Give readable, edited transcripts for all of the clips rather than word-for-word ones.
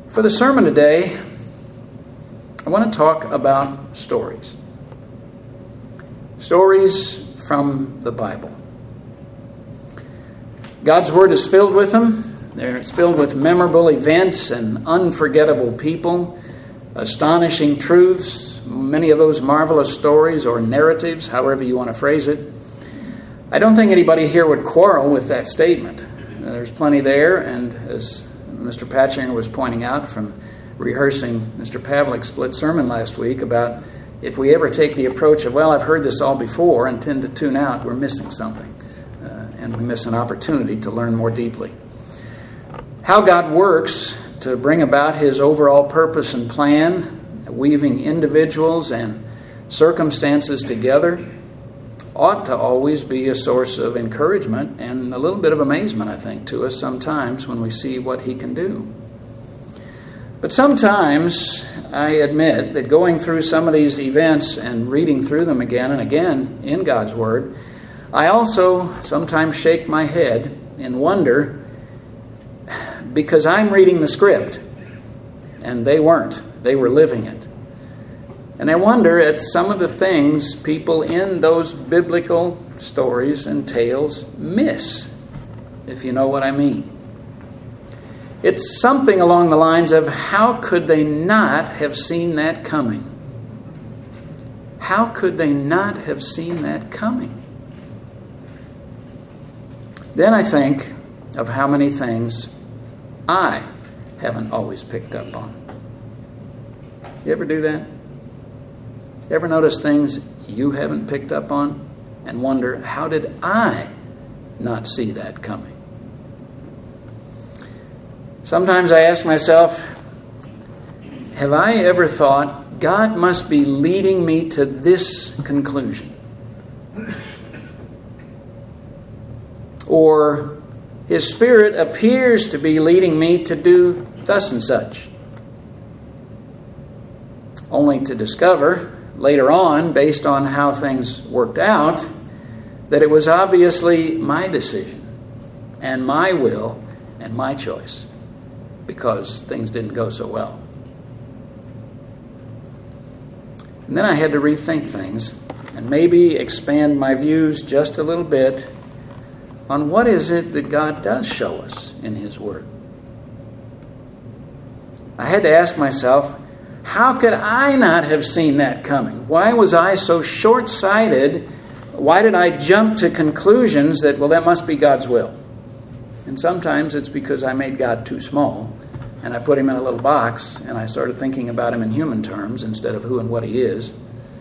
For the sermon today, I want to talk about stories. Stories from the Bible. God's Word is filled with them. It's filled with memorable events and unforgettable people, astonishing truths, many of those marvelous stories or narratives, however you want to phrase it. I don't think anybody here would quarrel with that statement. There's plenty there, and as Mr. Patchinger was pointing out from rehearsing Mr. Pavlik's split sermon last week about if we ever take the approach of, well, I've heard this all before and tend to tune out, we're missing something. And we miss an opportunity to learn more deeply. How God works to bring about His overall purpose and plan, weaving individuals and circumstances together, ought to always be a source of encouragement and a little bit of amazement, I think, to us sometimes when we see what He can do. But sometimes I admit that going through some of these events and reading through them again and again in God's Word, I also sometimes shake my head and wonder, because I'm reading the script and they weren't. They were living it. And I wonder at some of the things people in those biblical stories and tales miss, if you know what I mean. It's something along the lines of, how could they not have seen that coming? How could they not have seen that coming? Then I think of how many things I haven't always picked up on. You ever do that? Ever notice things you haven't picked up on and wonder, how did I not see that coming? Sometimes I ask myself, have I ever thought, God must be leading me to this conclusion? Or His Spirit appears to be leading me to do thus and such. Only to discover later on, based on how things worked out, that it was obviously my decision and my will and my choice, because things didn't go so well. And then I had to rethink things and maybe expand my views just a little bit on what is it that God does show us in His Word. I had to ask myself, how could I not have seen that coming? Why was I so short-sighted? Why did I jump to conclusions that, well, that must be God's will? And sometimes it's because I made God too small, and I put Him in a little box, and I started thinking about Him in human terms instead of who and what He is.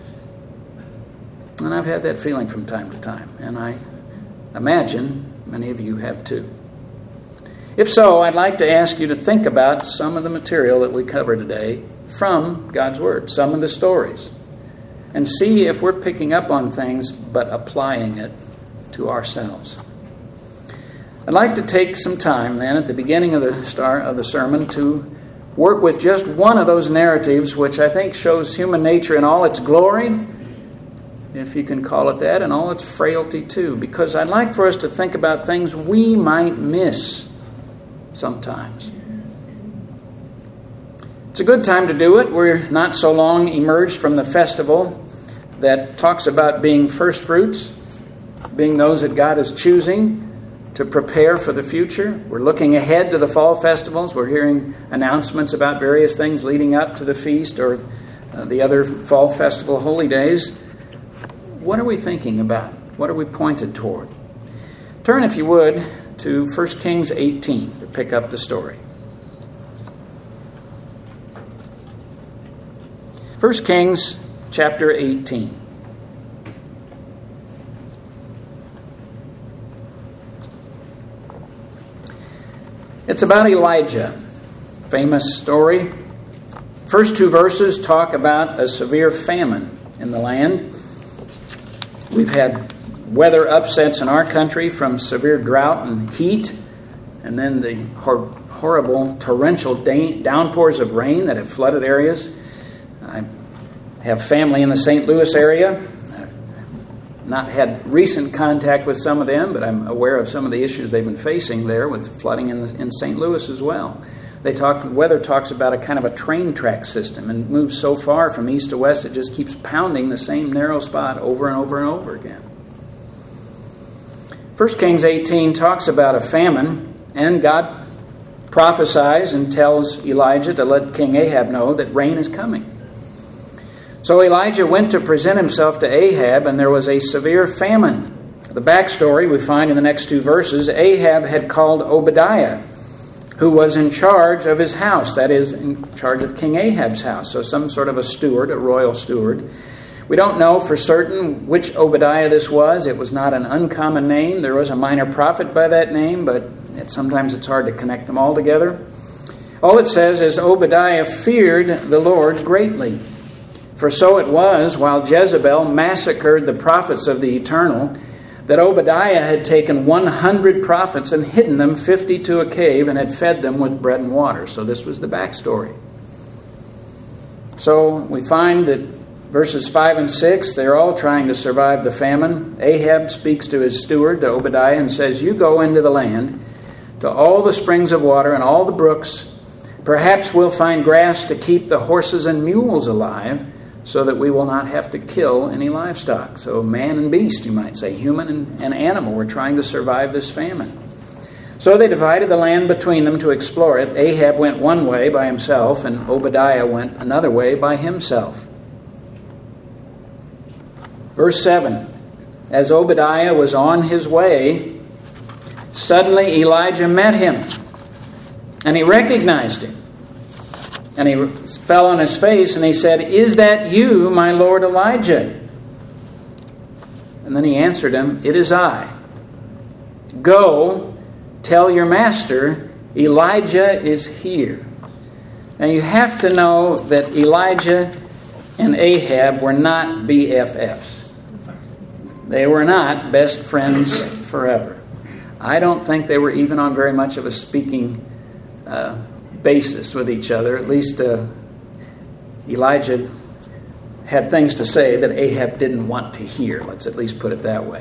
And I've had that feeling from time to time, and I imagine many of you have too. If so, I'd like to ask you to think about some of the material that we cover today from God's Word, some of the stories, and see if we're picking up on things but applying it to ourselves. I'd like to take some time then at the beginning of the sermon to work with just one of those narratives which I think shows human nature in all its glory, if you can call it that, and all its frailty too, because I'd like for us to think about things we might miss sometimes. It's a good time to do it. We're not so long emerged from the festival that talks about being first fruits, being those that God is choosing to prepare for the future. We're looking ahead to the fall festivals. We're hearing announcements about various things leading up to the feast or the other fall festival holy days. What are we thinking about? What are we pointed toward? Turn, if you would, to 1 Kings 18 to pick up the story. 1 Kings chapter 18. It's about Elijah, famous story. First two verses talk about a severe famine in the land. We've had weather upsets in our country from severe drought and heat, and then the horrible torrential downpours of rain that have flooded areas. I have family in the St. Louis area. I've not had recent contact with some of them, but I'm aware of some of the issues they've been facing there with flooding in St. Louis as well. Weather talks about a kind of a train track system and moves so far from east to west it just keeps pounding the same narrow spot over and over and over again. 1 Kings 18 talks about a famine, and God prophesies and tells Elijah to let King Ahab know that rain is coming. So Elijah went to present himself to Ahab, and there was a severe famine. The backstory we find in the next 2 verses. Ahab had called Obadiah, who was in charge of his house, that is, in charge of King Ahab's house, so some sort of a steward, a royal steward. We don't know for certain which Obadiah this was. It was not an uncommon name. There was a minor prophet by that name, but sometimes it's hard to connect them all together. All it says is Obadiah feared the Lord greatly. For so it was, while Jezebel massacred the prophets of the Eternal, that Obadiah had taken 100 prophets and hidden them 50 to a cave and had fed them with bread and water. So this was the backstory. So we find that verses 5 and 6, they're all trying to survive the famine. Ahab speaks to his steward, to Obadiah, and says, "You go into the land, to all the springs of water and all the brooks. Perhaps we'll find grass to keep the horses and mules alive, so that we will not have to kill any livestock." So man and beast, you might say, human and animal, were trying to survive this famine. So they divided the land between them to explore it. Ahab went one way by himself, and Obadiah went another way by himself. Verse 7, as Obadiah was on his way, suddenly Elijah met him, and he recognized him. And he fell on his face, and he said, "Is that you, my lord Elijah?" And then he answered him, "It is I. Go, tell your master, Elijah is here." Now you have to know that Elijah and Ahab were not BFFs. They were not best friends forever. I don't think they were even on very much of a speaking basis with each other. At least Elijah had things to say that Ahab didn't want to hear. Let's at least put it that way.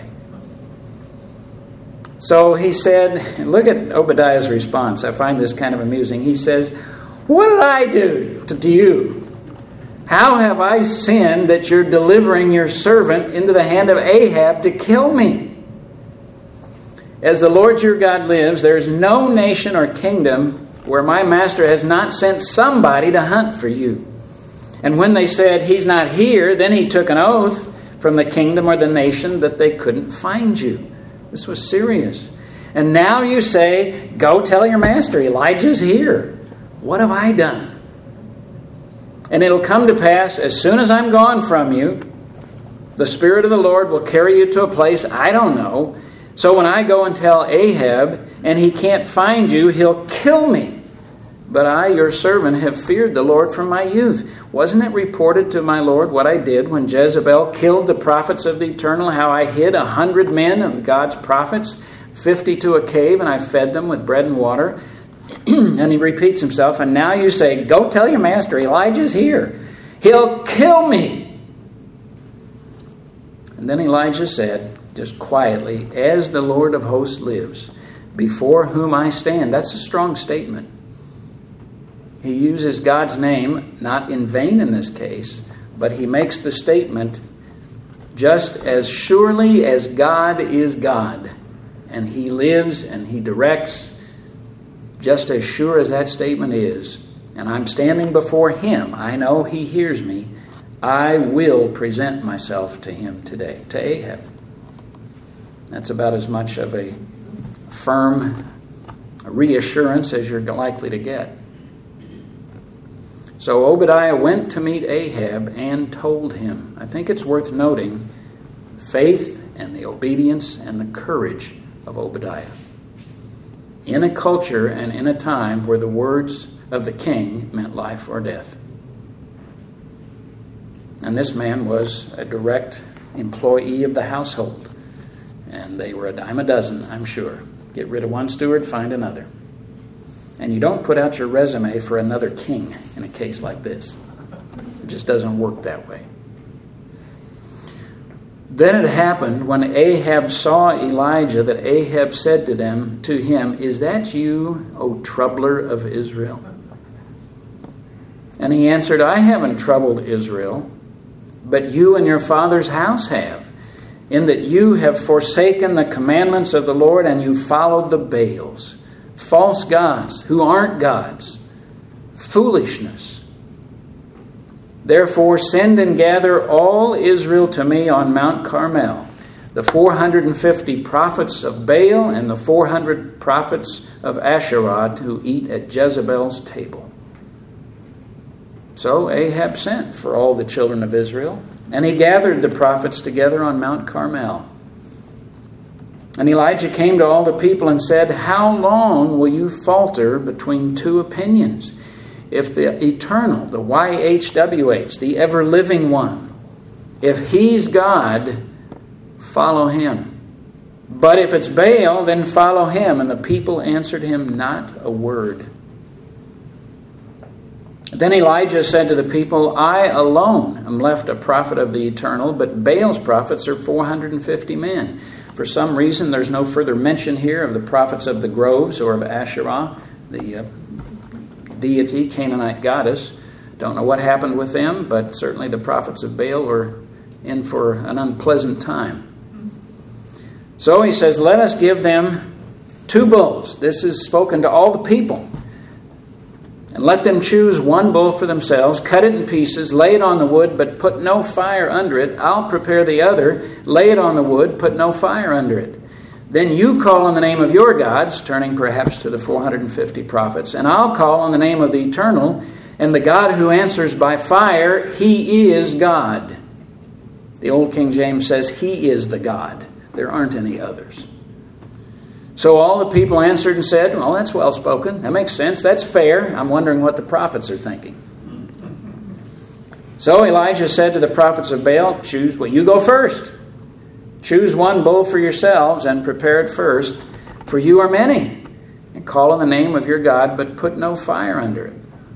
So he said, and look at Obadiah's response. I find this kind of amusing. He says, "What did I do to you? How have I sinned that you're delivering your servant into the hand of Ahab to kill me? As the Lord your God lives, there is no nation or kingdom where my master has not sent somebody to hunt for you." And when they said, "He's not here," then he took an oath from the kingdom or the nation that they couldn't find you. This was serious. And now you say, "Go tell your master, Elijah's here." What have I done? And it'll come to pass, as soon as I'm gone from you, the Spirit of the Lord will carry you to a place I don't know. So when I go and tell Ahab, and he can't find you, he'll kill me. But I, your servant, have feared the Lord from my youth. Wasn't it reported to my Lord what I did when Jezebel killed the prophets of the Eternal, how I hid 100 men of God's prophets, 50 to a cave, and I fed them with bread and water? And he repeats himself, and now you say, "Go tell your master, Elijah's here. He'll kill me." And then Elijah said, just quietly, "As the Lord of hosts lives, before whom I stand." That's a strong statement. He uses God's name, not in vain in this case, but he makes the statement, just as surely as God is God, and he lives and he directs, just as sure as that statement is, and I'm standing before him, I know he hears me, I will present myself to him today, to Ahab. That's about as much of a firm reassurance as you're likely to get. So Obadiah went to meet Ahab and told him. I think it's worth noting faith and the obedience and the courage of Obadiah. In a culture and in a time where the words of the king meant life or death. And this man was a direct employee of the household. And they were a dime a dozen, I'm sure. Get rid of one steward, find another. And you don't put out your resume for another king in a case like this. It just doesn't work that way. Then it happened when Ahab saw Elijah that Ahab said to him, "Is that you, O troubler of Israel?" And he answered, I haven't troubled Israel, but you and your father's house have, in that you have forsaken the commandments of the Lord, and you followed the Baals, false gods who aren't gods, foolishness. Therefore send and gather all Israel to me on Mount Carmel, the 450 prophets of Baal and the 400 prophets of Asherah who eat at Jezebel's table. So Ahab sent for all the children of Israel, and he gathered the prophets together on Mount Carmel. And Elijah came to all the people and said, how long will you falter between two opinions? If the eternal, the YHWH, the ever-living one, if he's God, follow him. But if it's Baal, then follow him. And the people answered him not a word. Then Elijah said to the people, I alone am left a prophet of the eternal, but Baal's prophets are 450 men. For some reason, there's no further mention here of the prophets of the groves or of Asherah, the deity, Canaanite goddess. Don't know what happened with them, but certainly the prophets of Baal were in for an unpleasant time. So he says, let us give them 2 bulls. This is spoken to all the people. And let them choose 1 bull for themselves, cut it in pieces, lay it on the wood, but put no fire under it. I'll prepare the other, lay it on the wood, put no fire under it. Then you call on the name of your gods, turning perhaps to the 450 prophets, and I'll call on the name of the eternal, and the God who answers by fire, he is God. The old King James says he is the God. There aren't any others. So all the people answered and said, well, that's well spoken. That makes sense. That's fair. I'm wondering what the prophets are thinking. So Elijah said to the prophets of Baal, you go first. Choose 1 bull for yourselves and prepare it first, for you are many. And call on the name of your God, but put no fire under it.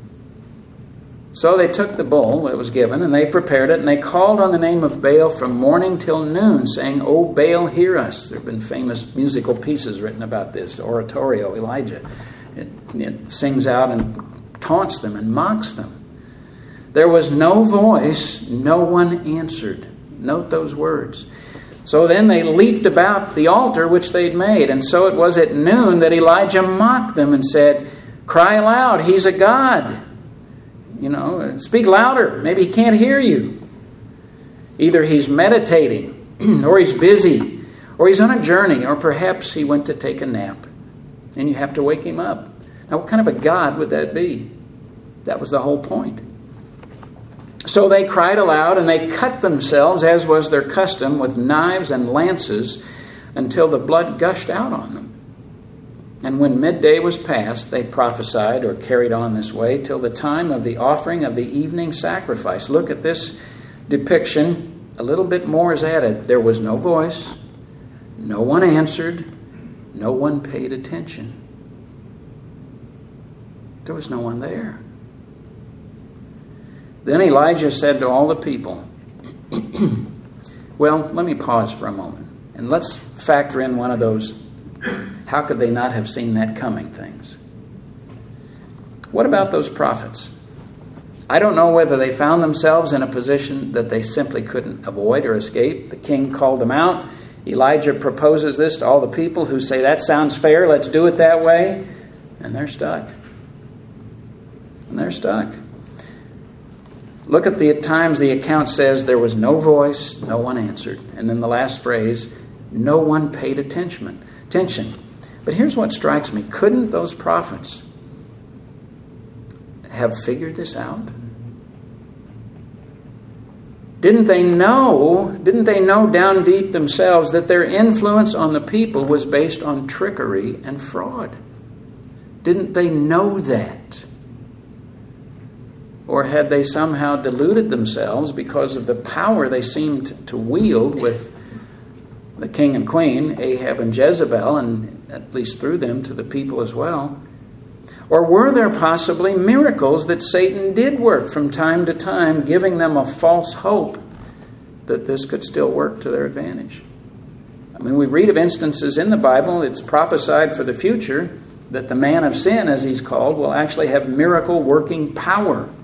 So they took the bull that was given, and they prepared it, and they called on the name of Baal from morning till noon, saying, O Baal, hear us. There have been famous musical pieces written about this, oratorio, Elijah. It sings out and taunts them and mocks them. There was no voice, no one answered. Note those words. So then they leaped about the altar which they'd made, and so it was at noon that Elijah mocked them and said, cry aloud, he's a god. Speak louder. Maybe he can't hear you. Either he's meditating, or he's busy, or he's on a journey, or perhaps he went to take a nap, and you have to wake him up. Now, what kind of a God would that be? That was the whole point. So they cried aloud, and they cut themselves, as was their custom, with knives and lances, until the blood gushed out on them. And when midday was past, they prophesied or carried on this way till the time of the offering of the evening sacrifice. Look at this depiction. A little bit more is added. There was no voice. No one answered. No one paid attention. There was no one there. Then Elijah said to all the people, well, let me pause for a moment. And let's factor in one of those how could they not have seen that coming things. What about those prophets? I don't know whether they found themselves in a position that they simply couldn't avoid or escape. The king called them out. Elijah proposes this to all the people who say, that sounds fair, let's do it that way. And they're stuck. Look at the times the account says there was no voice, no one answered. And then the last phrase, no one paid attention. But here's what strikes me. Couldn't those prophets have figured this out? Didn't they know down deep themselves that their influence on the people was based on trickery and fraud? Didn't they know that? Or had they somehow deluded themselves because of the power they seemed to wield with the king and queen, Ahab and Jezebel, and at least through them to the people as well? Or were there possibly miracles that Satan did work from time to time, giving them a false hope that this could still work to their advantage? I mean, we read of instances in the Bible, it's prophesied for the future, that the man of sin, as he's called, will actually have miracle-working power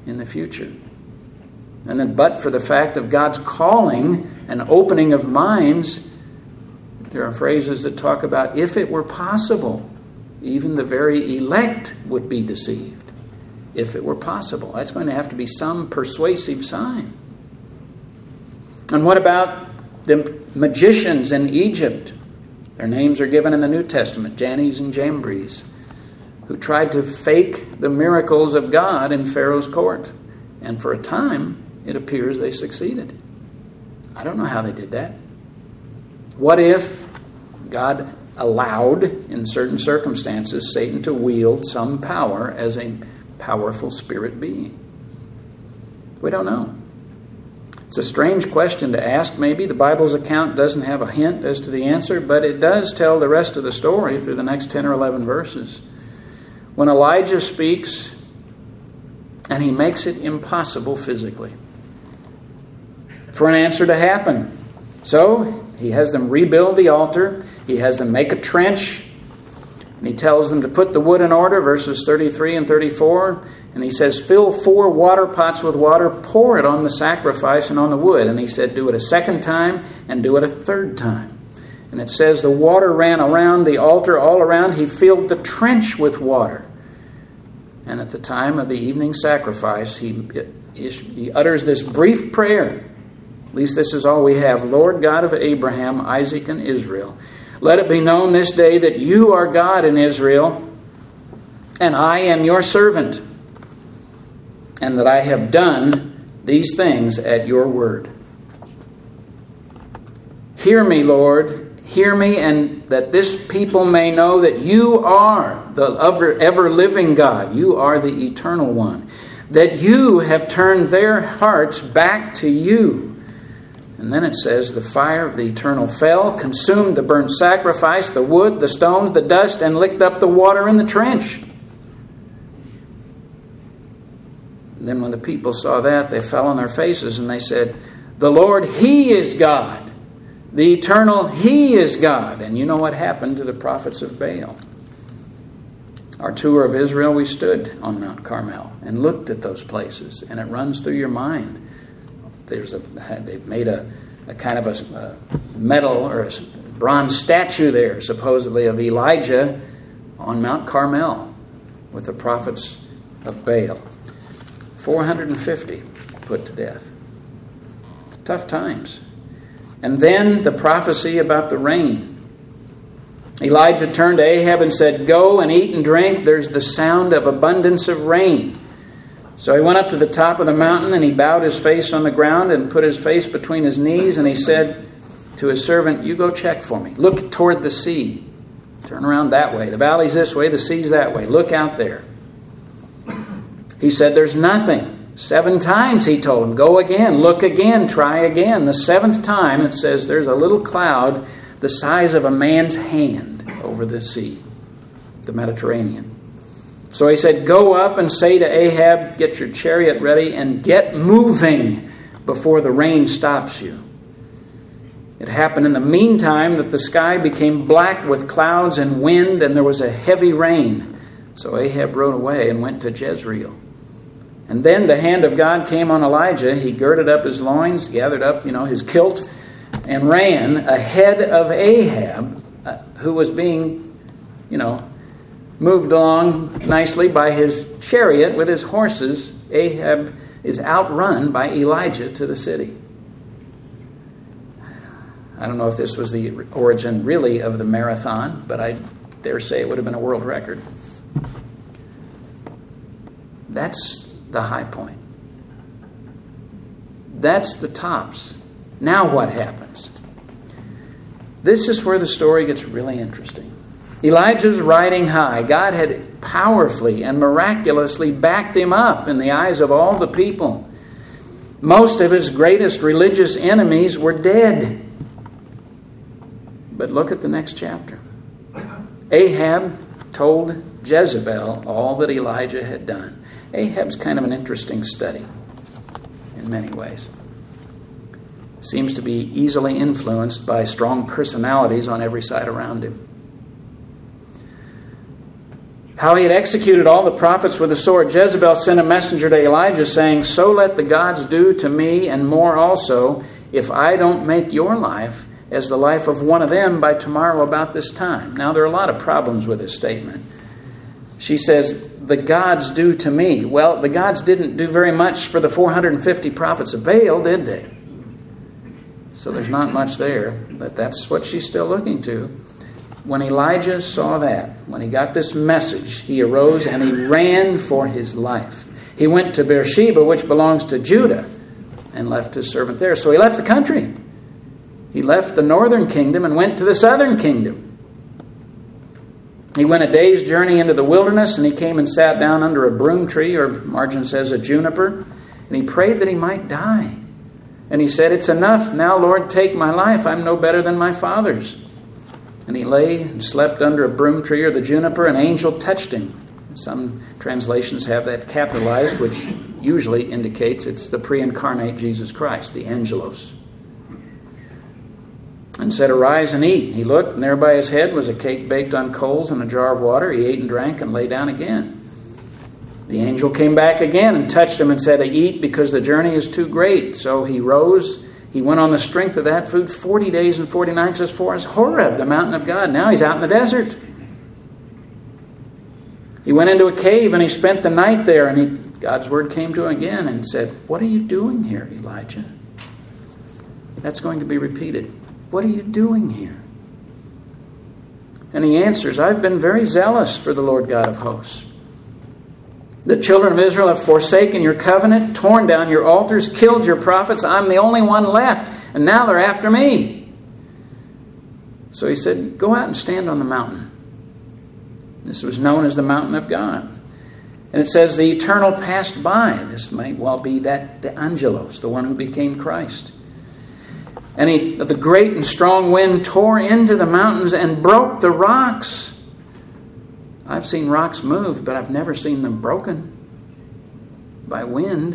in the future. And then, but for the fact of God's calling and opening of minds, there are phrases that talk about if it were possible, even the very elect would be deceived. If it were possible. That's going to have to be some persuasive sign. And what about the magicians in Egypt? Their names are given in the New Testament, Jannes and Jambres, who tried to fake the miracles of God in Pharaoh's court. And for a time, it appears they succeeded. I don't know how they did that. What if God allowed, in certain circumstances, Satan to wield some power as a powerful spirit being? We don't know. It's a strange question to ask, maybe. The Bible's account doesn't have a hint as to the answer, but it does tell the rest of the story through the next 10 or 11 verses. When Elijah speaks, and he makes it impossible physically for an answer to happen. So, he has them rebuild the altar. He has them make a trench. And he tells them to put the wood in order, verses 33 and 34. And he says, fill 4 water pots with water, pour it on the sacrifice and on the wood. And he said, do it a second time and do it a third time. And it says the water ran around the altar all around. He filled the trench with water. And at the time of the evening sacrifice, he utters this brief prayer. At least this is all we have. Lord God of Abraham, Isaac, and Israel, let it be known this day that you are God in Israel, and I am your servant, and that I have done these things at your word. Hear me, Lord, hear me, and that this people may know that you are the ever-living God. You are the eternal one. That you have turned their hearts back to you. And then it says, the fire of the eternal fell, consumed the burnt sacrifice, the wood, the stones, the dust, and licked up the water in the trench. And then when the people saw that, they fell on their faces and they said, the Lord, He is God. The eternal, He is God. And you know what happened to the prophets of Baal. Our tour of Israel, we stood on Mount Carmel and looked at those places. And it runs through your mind. They've made a kind of a metal or a bronze statue there, supposedly, of Elijah on Mount Carmel with the prophets of Baal. 450 put to death. Tough times. And then the prophecy about the rain. Elijah turned to Ahab and said, go and eat and drink. There's the sound of abundance of rain. So he went up to the top of the mountain and he bowed his face on the ground and put his face between his knees, and he said to his servant, you go check for me. Look toward the sea. Turn around that way. The valley's this way, the sea's that way. Look out there. He said, there's nothing. 7 times he told him, go again, look again, try again. The 7th time it says there's a little cloud the size of a man's hand over the sea, the Mediterranean. So he said, go up and say to Ahab, get your chariot ready and get moving before the rain stops you. It happened in the meantime that the sky became black with clouds and wind, and there was a heavy rain. So Ahab rode away and went to Jezreel. And then the hand of God came on Elijah. He girded up his loins, gathered up, his kilt, and ran ahead of Ahab, who was being, moved along nicely by his chariot with his horses. Ahab is outrun by Elijah to the city. I don't know if this was the origin really of the marathon, but I dare say it would have been a world record. That's the high point. That's the tops. Now what happens? This is where the story gets really interesting. Elijah's riding high. God had powerfully and miraculously backed him up in the eyes of all the people. Most of his greatest religious enemies were dead. But look at the next chapter. Ahab told Jezebel all that Elijah had done. Ahab's kind of an interesting study in many ways. Seems to be easily influenced by strong personalities on every side around him. how he had executed all the prophets with the sword, Jezebel sent a messenger to Elijah saying, "So let the gods do to me and more also, if I don't make your life as the life of one of them by tomorrow about this time." Now, there are a lot of problems with this statement. She says, "The gods do to me." Well, the gods didn't do very much for the 450 prophets of Baal, did they? So there's not much there, but that's what she's still looking to. When Elijah saw that, when he got this message, he arose and he ran for his life. He went to Beersheba, which belongs to Judah, and left his servant there. So he left the country. He left the northern kingdom and went to the southern kingdom. He went a day's journey into the wilderness, and he came and sat down under a broom tree, or Margin says a juniper, and he prayed that he might die. And he said, "It's enough. Now, Lord, take my life. I'm no better than my fathers." And he lay and slept under a broom tree or the juniper. An angel touched him. Some translations have that capitalized, which usually indicates it's the pre-incarnate Jesus Christ, the angelos. And said, "Arise and eat." He looked, and there by his head was a cake baked on coals and a jar of water. He ate and drank and lay down again. The angel came back again and touched him and said, "Eat, because the journey is too great." So he rose. He went on the strength of that food 40 days and 40 nights as far as Horeb, the mountain of God. Now he's out in the desert. He went into a cave and he spent the night there. And God's word came to him again and said, "What are you doing here, Elijah?" That's going to be repeated. "What are you doing here?" And he answers, "I've been very zealous for the Lord God of hosts. The children of Israel have forsaken your covenant, torn down your altars, killed your prophets. I'm the only one left, and now they're after me." So he said, "Go out and stand on the mountain." This was known as the mountain of God. And it says the eternal passed by. This might well be that the angelos, the one who became Christ. And the great and strong wind tore into the mountains and broke the rocks. I've seen rocks moved, but I've never seen them broken by wind.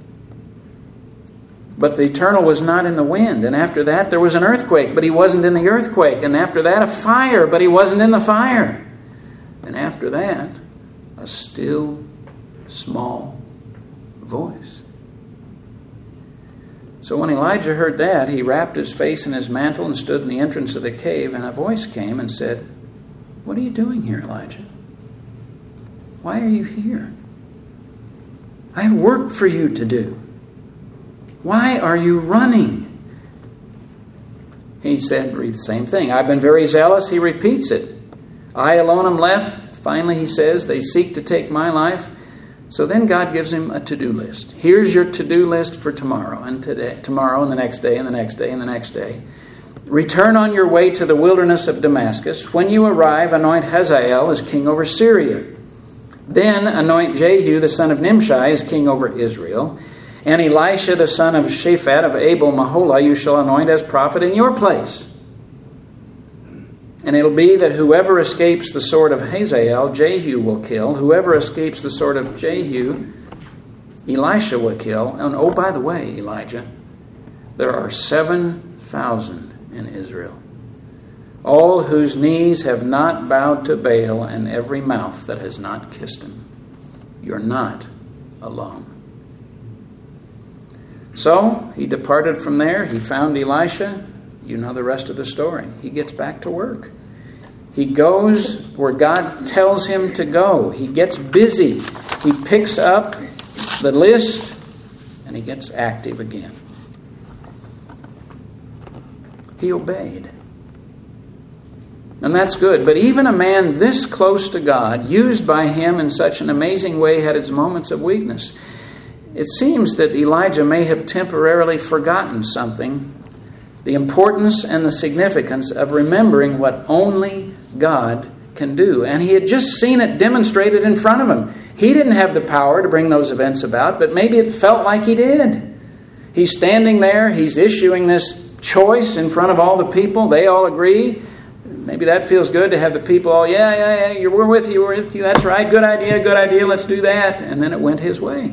But the eternal was not in the wind. And after that, there was an earthquake, but he wasn't in the earthquake. And after that, a fire, but he wasn't in the fire. And after that, a still, small voice. So when Elijah heard that, he wrapped his face in his mantle and stood in the entrance of the cave. And a voice came and said, "What are you doing here, Elijah? Why are you here? I have work for you to do. Why are you running?" He said, read the same thing. "I've been very zealous." He repeats it. "I alone am left." Finally, he says, "They seek to take my life." So then God gives him a to-do list. Here's your to-do list for tomorrow and today, tomorrow and the next day and the next day and the next day. "Return on your way to the wilderness of Damascus. When you arrive, anoint Hazael as king over Syria. Then anoint Jehu the son of Nimshi as king over Israel. And Elisha the son of Shaphat of Abel Maholah you shall anoint as prophet in your place. And it'll be that whoever escapes the sword of Hazael, Jehu will kill. Whoever escapes the sword of Jehu, Elisha will kill. And oh, by the way, Elijah, there are 7,000 in Israel, all whose knees have not bowed to Baal, and every mouth that has not kissed him. You're not alone." So he departed from there. He found Elisha. You know the rest of the story. He gets back to work. He goes where God tells him to go. He gets busy. He picks up the list and he gets active again. He obeyed. And that's good. But even a man this close to God, used by him in such an amazing way, had his moments of weakness. It seems that Elijah may have temporarily forgotten something, the importance and the significance of remembering what only God can do. And he had just seen it demonstrated in front of him. He didn't have the power to bring those events about, but maybe it felt like he did. He's standing there. He's issuing this choice in front of all the people. They all agree. Maybe that feels good to have the people all, yeah, we're with you, that's right, good idea, let's do that. And then it went his way.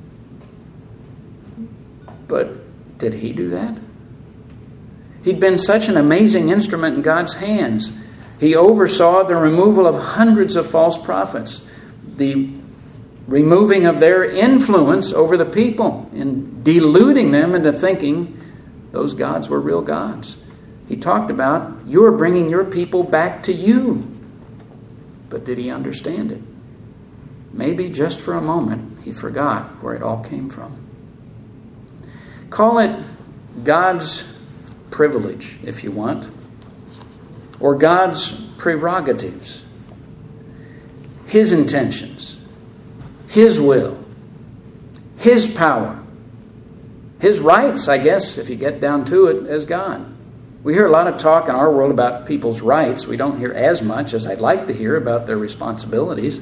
But did he do that? He'd been such an amazing instrument in God's hands. He oversaw the removal of hundreds of false prophets, the removing of their influence over the people and deluding them into thinking those gods were real gods. He talked about, you're bringing your people back to you. But did he understand it? Maybe just for a moment he forgot where it all came from. Call it God's privilege, if you want, or God's prerogatives, His intentions, His will, His power, His rights, I guess, if you get down to it, as God. We hear a lot of talk in our world about people's rights. We don't hear as much as I'd like to hear about their responsibilities.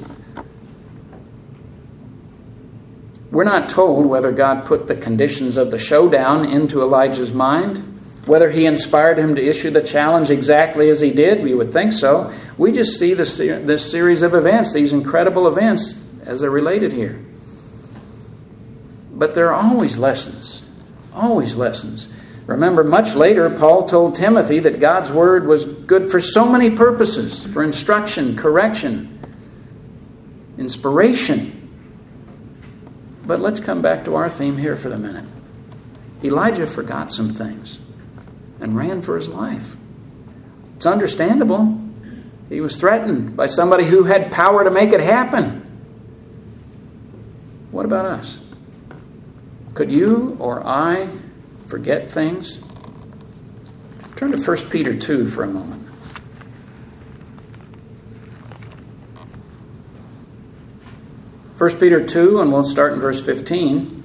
We're not told whether God put the conditions of the showdown into Elijah's mind, whether he inspired him to issue the challenge exactly as he did. We would think so. We just see this series of events, these incredible events, as they're related here. But there are always lessons. Always lessons. Remember, much later, Paul told Timothy that God's Word was good for so many purposes, for instruction, correction, inspiration. But let's come back to our theme here for the minute. Elijah forgot some things and ran for his life. It's understandable. He was threatened by somebody who had power to make it happen. What about us? Could you or I forget things? Turn to 1 Peter 2 for a moment. 1 Peter 2, and we'll start in verse 15.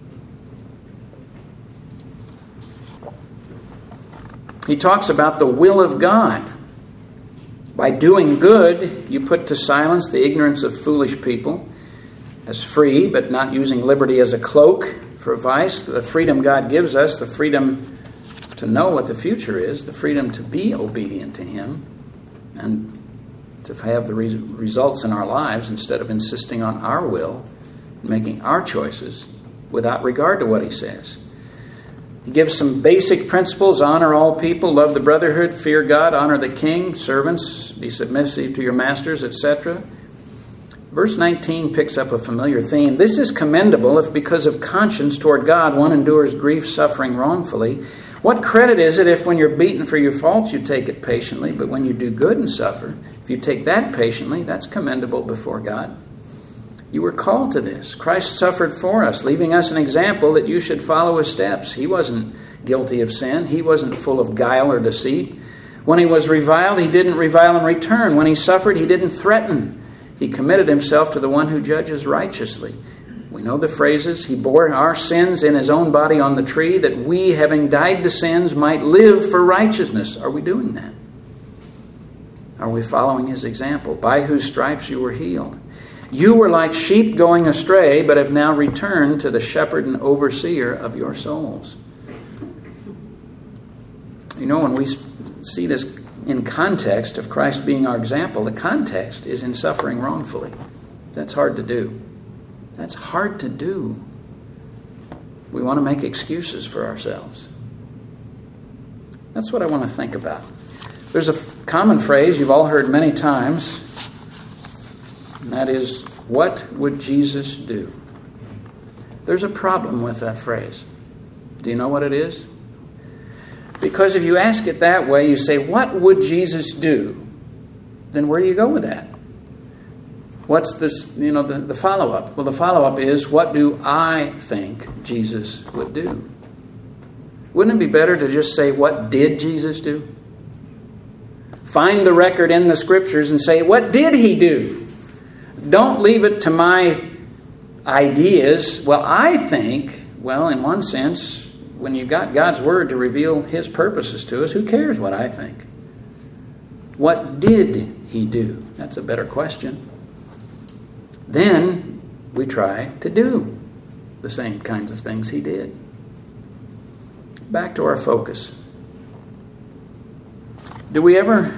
He talks about the will of God. By doing good, you put to silence the ignorance of foolish people, as free, but not using liberty as a cloak for vice. The freedom God gives us, the freedom to know what the future is, the freedom to be obedient to Him, and to have the results in our lives instead of insisting on our will, making our choices without regard to what He says. He gives some basic principles: honor all people, love the brotherhood, fear God, honor the king, servants, be submissive to your masters, etc. Verse 19 picks up a familiar theme. This is commendable if because of conscience toward God one endures grief, suffering wrongfully. What credit is it if when you're beaten for your faults you take it patiently, but when you do good and suffer, if you take that patiently, that's commendable before God. You were called to this. Christ suffered for us, leaving us an example that you should follow His steps. He wasn't guilty of sin. He wasn't full of guile or deceit. When He was reviled, He didn't revile in return. When He suffered, He didn't threaten. He committed Himself to the one who judges righteously. We know the phrases. He bore our sins in His own body on the tree, that we, having died to sins, might live for righteousness. Are we doing that? Are we following His example? By whose stripes you were healed. You were like sheep going astray, but have now returned to the shepherd and overseer of your souls. You know, when we see this in context of Christ being our example, the context is in suffering wrongfully. That's hard to do. That's hard to do. We want to make excuses for ourselves. That's what I want to think about. There's a common phrase you've all heard many times, and that is, what would Jesus do? There's a problem with that phrase. Do you know what it is? Because if you ask it that way, you say, what would Jesus do? Then where do you go with that? What's this, the follow-up? Well, the follow-up is, what do I think Jesus would do? Wouldn't it be better to just say, what did Jesus do? Find the record in the Scriptures and say, what did He do? Don't leave it to my ideas. Well, I think, in one sense, when you've got God's Word to reveal His purposes to us, who cares what I think? What did He do? That's a better question. Then we try to do the same kinds of things He did. Back to our focus. Do we ever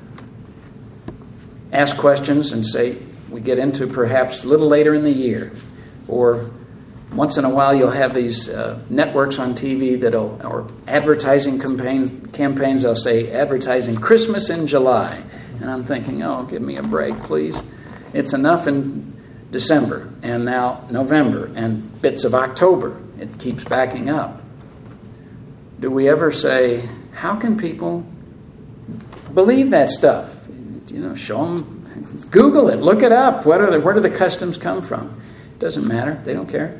ask questions and say, we get into perhaps a little later in the year, or once in a while you'll have these networks on TV or advertising campaigns, they'll say advertising Christmas in July. And I'm thinking, oh, give me a break, please. It's enough in December, and now November, and bits of October. It keeps backing up. Do we ever say, how can people believe that stuff? Show them, Google it, look it up. Where do the customs come from? It doesn't matter. They don't care.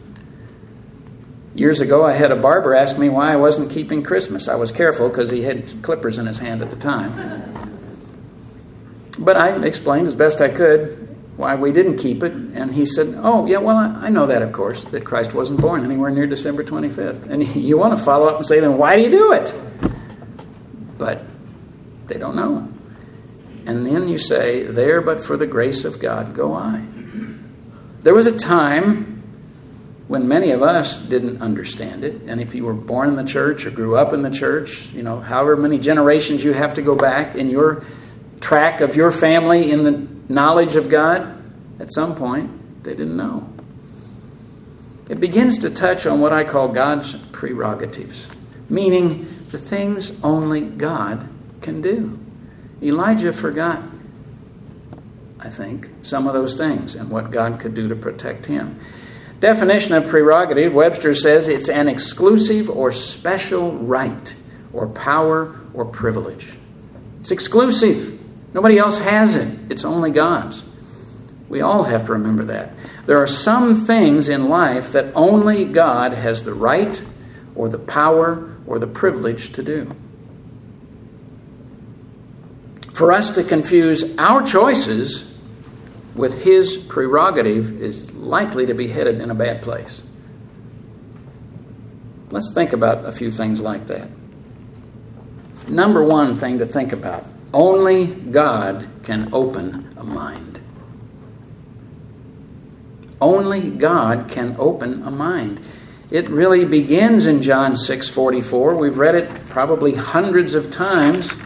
Years ago, I had a barber ask me why I wasn't keeping Christmas. I was careful because he had clippers in his hand at the time. But I explained as best I could why we didn't keep it. And he said, oh, yeah, well, I know that, of course, that Christ wasn't born anywhere near December 25th. And you want to follow up and say, then why do you do it? But they don't know. And then you say, there but for the grace of God go I. There was a time when many of us didn't understand it. And if you were born in the church or grew up in the church, however many generations you have to go back in your track of your family in the knowledge of God, at some point, they didn't know. It begins to touch on what I call God's prerogatives, meaning the things only God can do. Elijah forgot, I think, some of those things and what God could do to protect him. Definition of prerogative, Webster says it's an exclusive or special right or power or privilege. It's exclusive. Nobody else has it. It's only God's. We all have to remember that. There are some things in life that only God has the right or the power or the privilege to do. For us to confuse our choices with His prerogative is likely to be headed in a bad place. Let's think about a few things like that. Number one thing to think about. Only God can open a mind. Only God can open a mind. It really begins in John 6:44. We've read it probably hundreds of times,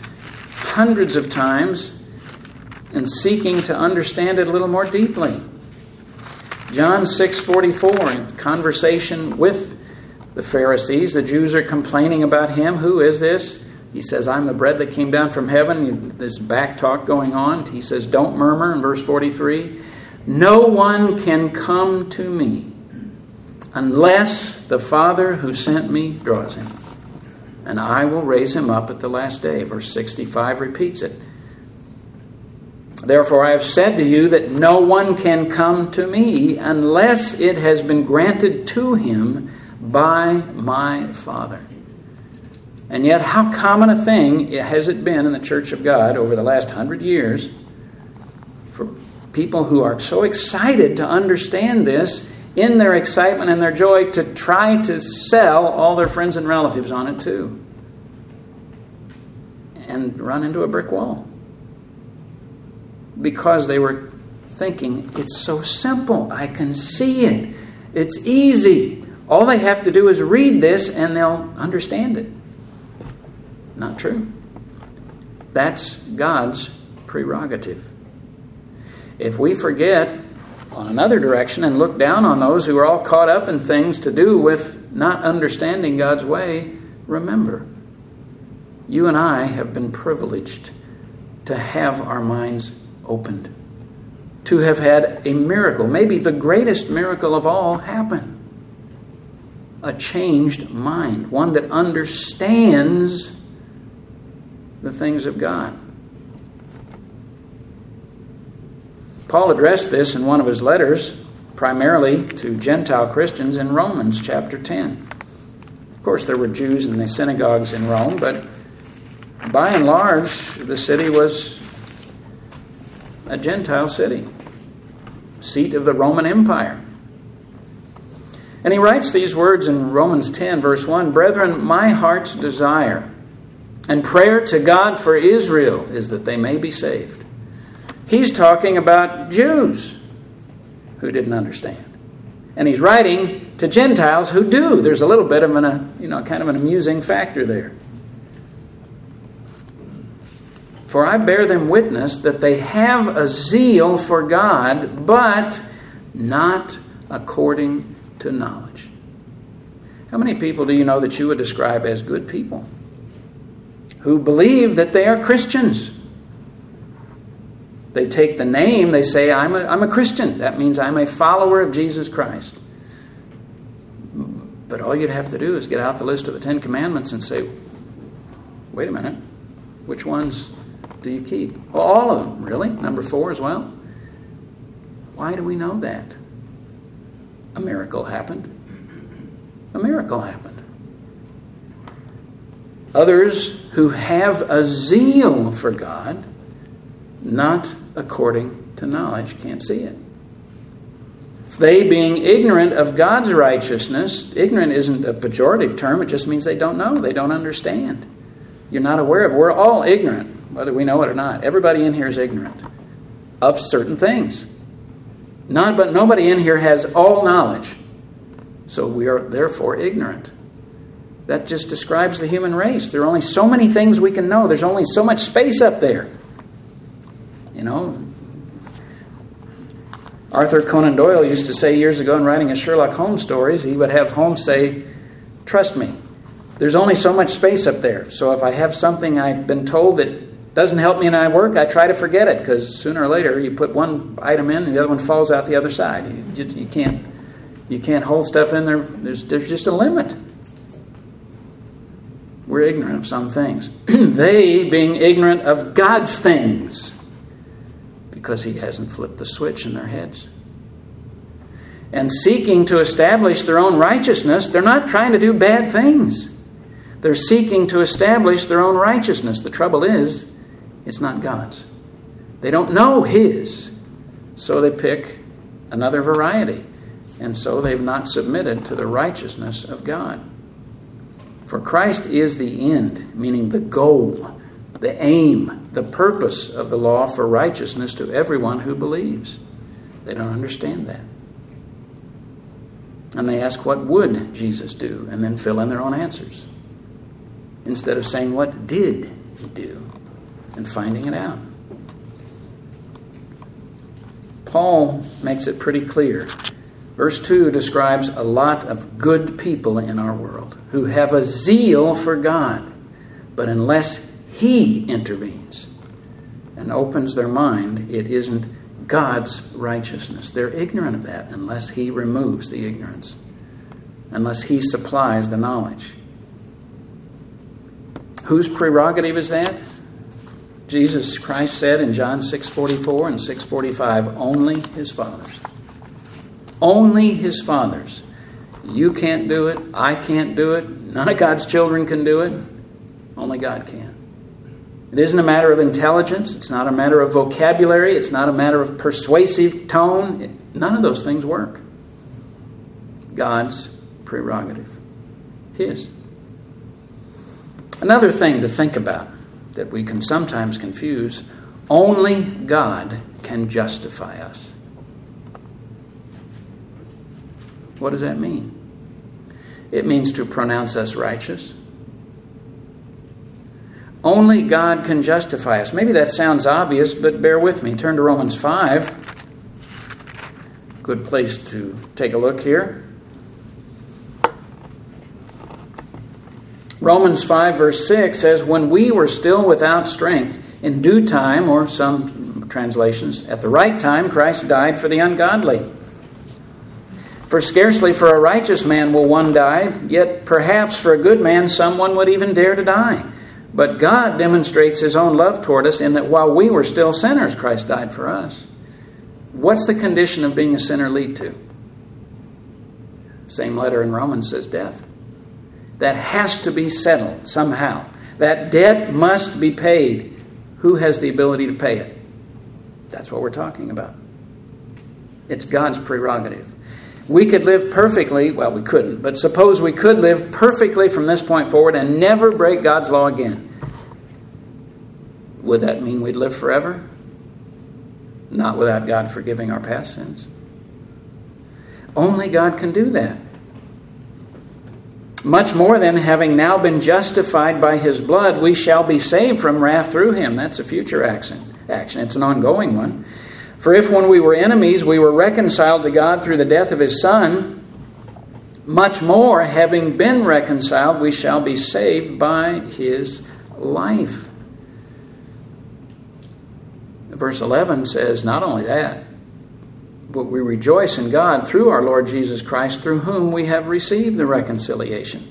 and seeking to understand it a little more deeply. John 6:44, in conversation with the Pharisees, the Jews are complaining about Him. Who is this? He says, I'm the bread that came down from heaven. This back talk going on. He says, don't murmur in verse 43. No one can come to me unless the Father who sent me draws him. And I will raise him up at the last day. Verse 65 repeats it. Therefore I have said to you that no one can come to me unless it has been granted to him by my Father. And yet, how common a thing has it been in the Church of God over the last 100 years for people who are so excited to understand this, in their excitement and their joy, to try to sell all their friends and relatives on it too, and run into a brick wall. Because they were thinking, it's so simple, I can see it, it's easy, all they have to do is read this and they'll understand it. Not true. That's God's prerogative. If we forget on another direction and look down on those who are all caught up in things to do with not understanding God's way, remember, you and I have been privileged to have our minds opened, to have had a miracle, maybe the greatest miracle of all, happen. A changed mind, one that understands the things of God. Paul addressed this in one of his letters, primarily to Gentile Christians, in Romans chapter 10. Of course, there were Jews in the synagogues in Rome, but by and large, the city was a Gentile city, seat of the Roman Empire. And he writes these words in Romans 10, verse 1, Brethren, my heart's desire and prayer to God for Israel is that they may be saved. He's talking about Jews who didn't understand. And he's writing to Gentiles who do. There's a little bit of kind of an amusing factor there. For I bear them witness that they have a zeal for God, but not according to knowledge. How many people do you know that you would describe as good people, who believe that they are Christians, They take the name, they say, I'm a Christian. That means I'm a follower of Jesus Christ. But all you'd have to do is get out the list of the 10 Commandments and say, wait a minute, which ones do you keep? Well, all of them, really? Number 4 as well? Why do we know that? A miracle happened. A miracle happened. Others who have a zeal for God, not according to knowledge, can't see it. They, being ignorant of God's righteousness, ignorant isn't a pejorative term, it just means they don't know, they don't understand. You're not aware of it. We're all ignorant, whether we know it or not. Everybody in here is ignorant of certain things. But nobody in here has all knowledge. So we are therefore ignorant. That just describes the human race. There are only so many things we can know. There's only so much space up there. You know, Arthur Conan Doyle used to say years ago in writing his Sherlock Holmes stories, he would have Holmes say, trust me, there's only so much space up there. So if I have something I've been told that doesn't help me in my work, I try to forget it, because sooner or later you put one item in and the other one falls out the other side. You can't hold stuff in there. There's just a limit. We're ignorant of some things. They being ignorant of God's things, because He hasn't flipped the switch in their heads. And seeking to establish their own righteousness, they're not trying to do bad things. They're seeking to establish their own righteousness. The trouble is, it's not God's. They don't know His, so they pick another variety. And so they've not submitted to the righteousness of God. For Christ is the end, meaning the goal, the aim, the purpose of the law for righteousness to everyone who believes. They don't understand that. And they ask, what would Jesus do? And then fill in their own answers. Instead of saying, what did He do? And finding it out. Paul makes it pretty clear. Verse 2 describes a lot of good people in our world who have a zeal for God. But unless He intervenes and opens their mind, it isn't God's righteousness. They're ignorant of that unless He removes the ignorance, unless He supplies the knowledge. Whose prerogative is that? Jesus Christ said in John 6:44 and 6:45, only His Father's. Only His Father's. You can't do it. I can't do it. None of God's children can do it. Only God can. It isn't a matter of intelligence. It's not a matter of vocabulary. It's not a matter of persuasive tone. None of those things work. God's prerogative. His. Another thing to think about that we can sometimes confuse, only God can justify us. What does that mean? It means to pronounce us righteous. Only God can justify us. Maybe that sounds obvious, but bear with me. Turn to Romans 5. Good place to take a look here. Romans 5 verse 6 says, when we were still without strength, in due time, or some translations, at the right time, Christ died for the ungodly. For scarcely for a righteous man will one die, yet perhaps for a good man someone would even dare to die. But God demonstrates His own love toward us in that while we were still sinners, Christ died for us. What's the condition of being a sinner lead to? Same letter in Romans says death. That has to be settled somehow. That debt must be paid. Who has the ability to pay it? That's what we're talking about. It's God's prerogative. We could live perfectly, well, we couldn't, but suppose we could live perfectly from this point forward and never break God's law again. Would that mean we'd live forever? Not without God forgiving our past sins. Only God can do that. Much more than having now been justified by His blood, we shall be saved from wrath through Him. That's a future action. It's an ongoing one. For if when we were enemies, we were reconciled to God through the death of His Son, much more, having been reconciled, we shall be saved by His life. Verse 11 says, not only that, but we rejoice in God through our Lord Jesus Christ, through whom we have received the reconciliation.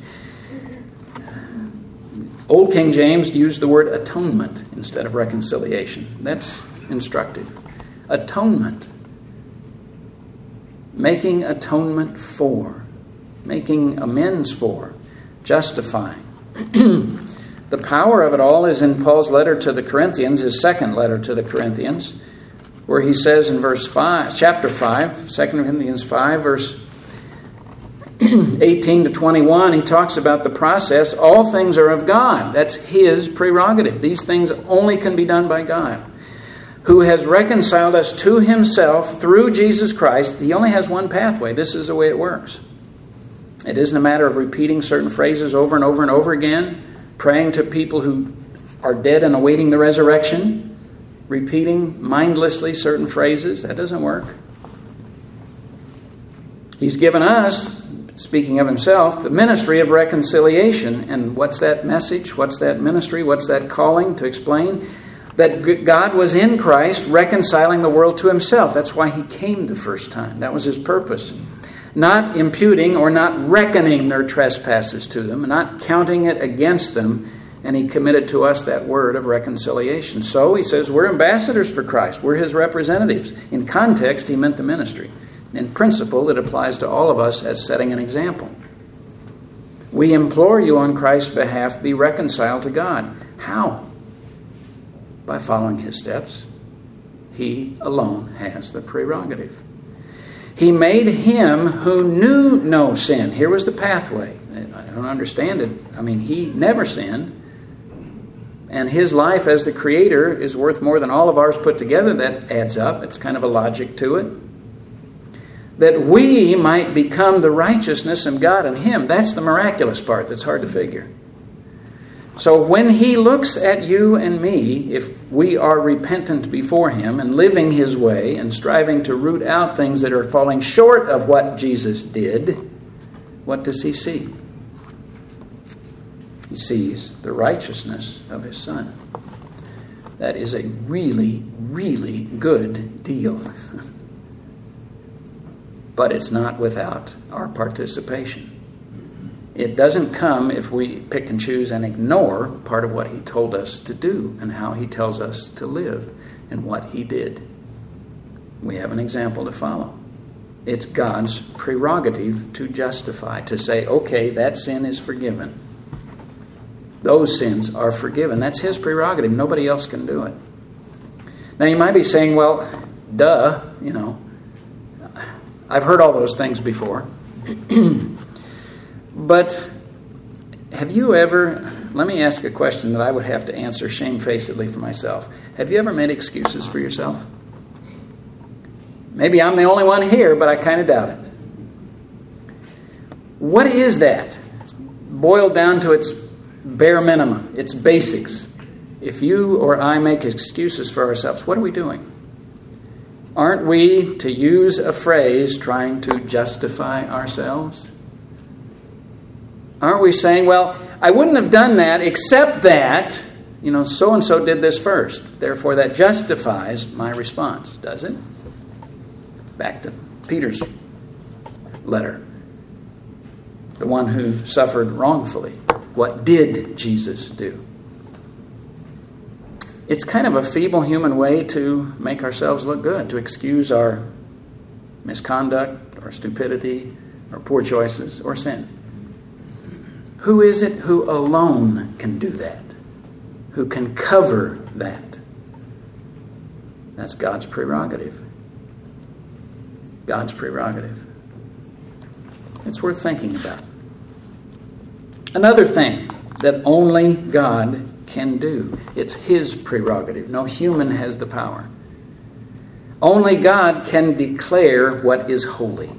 Old King James used the word atonement instead of reconciliation. That's instructive. Atonement. Making atonement for. Making amends for. Justifying. The power of it all is in Paul's letter to the Corinthians, his second letter to the Corinthians, where he says in chapter 5, 2 Corinthians 5, verse 18 to 21, he talks about the process. All things are of God. That's His prerogative. These things only can be done by God, who has reconciled us to Himself through Jesus Christ. He only has one pathway. This is the way it works. It isn't a matter of repeating certain phrases over and over and over again, praying to people who are dead and awaiting the resurrection, repeating mindlessly certain phrases. That doesn't work. He's given us, speaking of Himself, the ministry of reconciliation. And what's that message? What's that ministry? What's that calling? To explain that God was in Christ reconciling the world to Himself. That's why He came the first time. That was His purpose. Not imputing or not reckoning their trespasses to them, not counting it against them. And He committed to us that word of reconciliation. So He says we're ambassadors for Christ. We're His representatives. In context, He meant the ministry. In principle, it applies to all of us as setting an example. We implore you on Christ's behalf, be reconciled to God. How? By following His steps. He alone has the prerogative. He made Him who knew no sin. Here was the pathway. I don't understand it. I mean, He never sinned. And His life as the Creator is worth more than all of ours put together. That adds up. It's kind of a logic to it. That we might become the righteousness of God in Him. That's the miraculous part that's hard to figure. So when He looks at you and me, if we are repentant before Him and living His way and striving to root out things that are falling short of what Jesus did, what does He see? He sees the righteousness of His Son. That is a really, really good deal. But it's not without our participation. It doesn't come if we pick and choose and ignore part of what He told us to do and how He tells us to live and what He did. We have an example to follow. It's God's prerogative to justify, to say, okay, that sin is forgiven. Those sins are forgiven. That's His prerogative. Nobody else can do it. Now you might be saying, well, duh, I've heard all those things before. But have you ever, let me ask a question that I would have to answer shamefacedly for myself. Have you ever made excuses for yourself? Maybe I'm the only one here, but I kind of doubt it. What is that? Boiled down to its bare minimum, its basics. If you or I make excuses for ourselves, what are we doing? Aren't we, to use a phrase, trying to justify ourselves? Aren't we saying, well, I wouldn't have done that except that, so-and-so did this first. Therefore, that justifies my response, does it? Back to Peter's letter. The one who suffered wrongfully. What did Jesus do? It's kind of a feeble human way to make ourselves look good, to excuse our misconduct, or stupidity, or poor choices, or sin. Who is it who alone can do that? Who can cover that? That's God's prerogative. God's prerogative. It's worth thinking about. Another thing that only God can do. It's His prerogative. No human has the power. Only God can declare what is holy.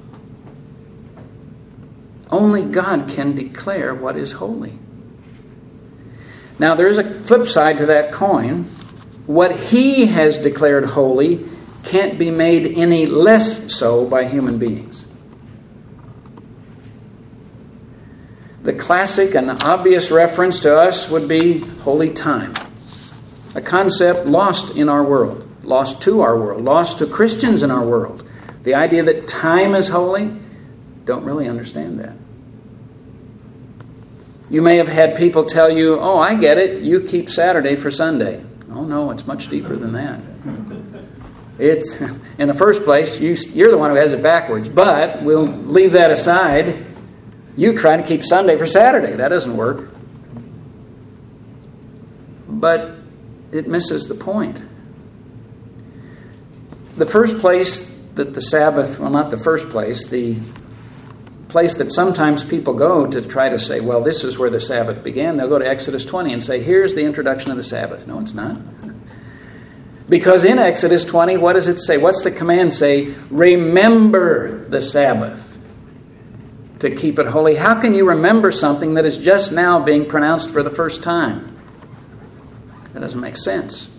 Only God can declare what is holy. Now, there is a flip side to that coin. What He has declared holy can't be made any less so by human beings. The classic and obvious reference to us would be holy time. A concept lost in our world, lost to our world, lost to Christians in our world. The idea that time is holy, don't really understand that. You may have had people tell you, oh, I get it, you keep Saturday for Sunday. Oh no, it's much deeper than that. It's, in the first place, you're the one who has it backwards, but we'll leave that aside. You try to keep Sunday for Saturday. That doesn't work. But it misses the point. The first place that the Sabbath, well, not the first place, the place that sometimes people go to try to say, well, this is where the Sabbath began, they'll go to Exodus 20 and say, here's the introduction of the Sabbath. No, it's not. Because in Exodus 20, what does it say? What's the command say? Remember the Sabbath to keep it holy. How can you remember something that is just now being pronounced for the first time? That doesn't make sense.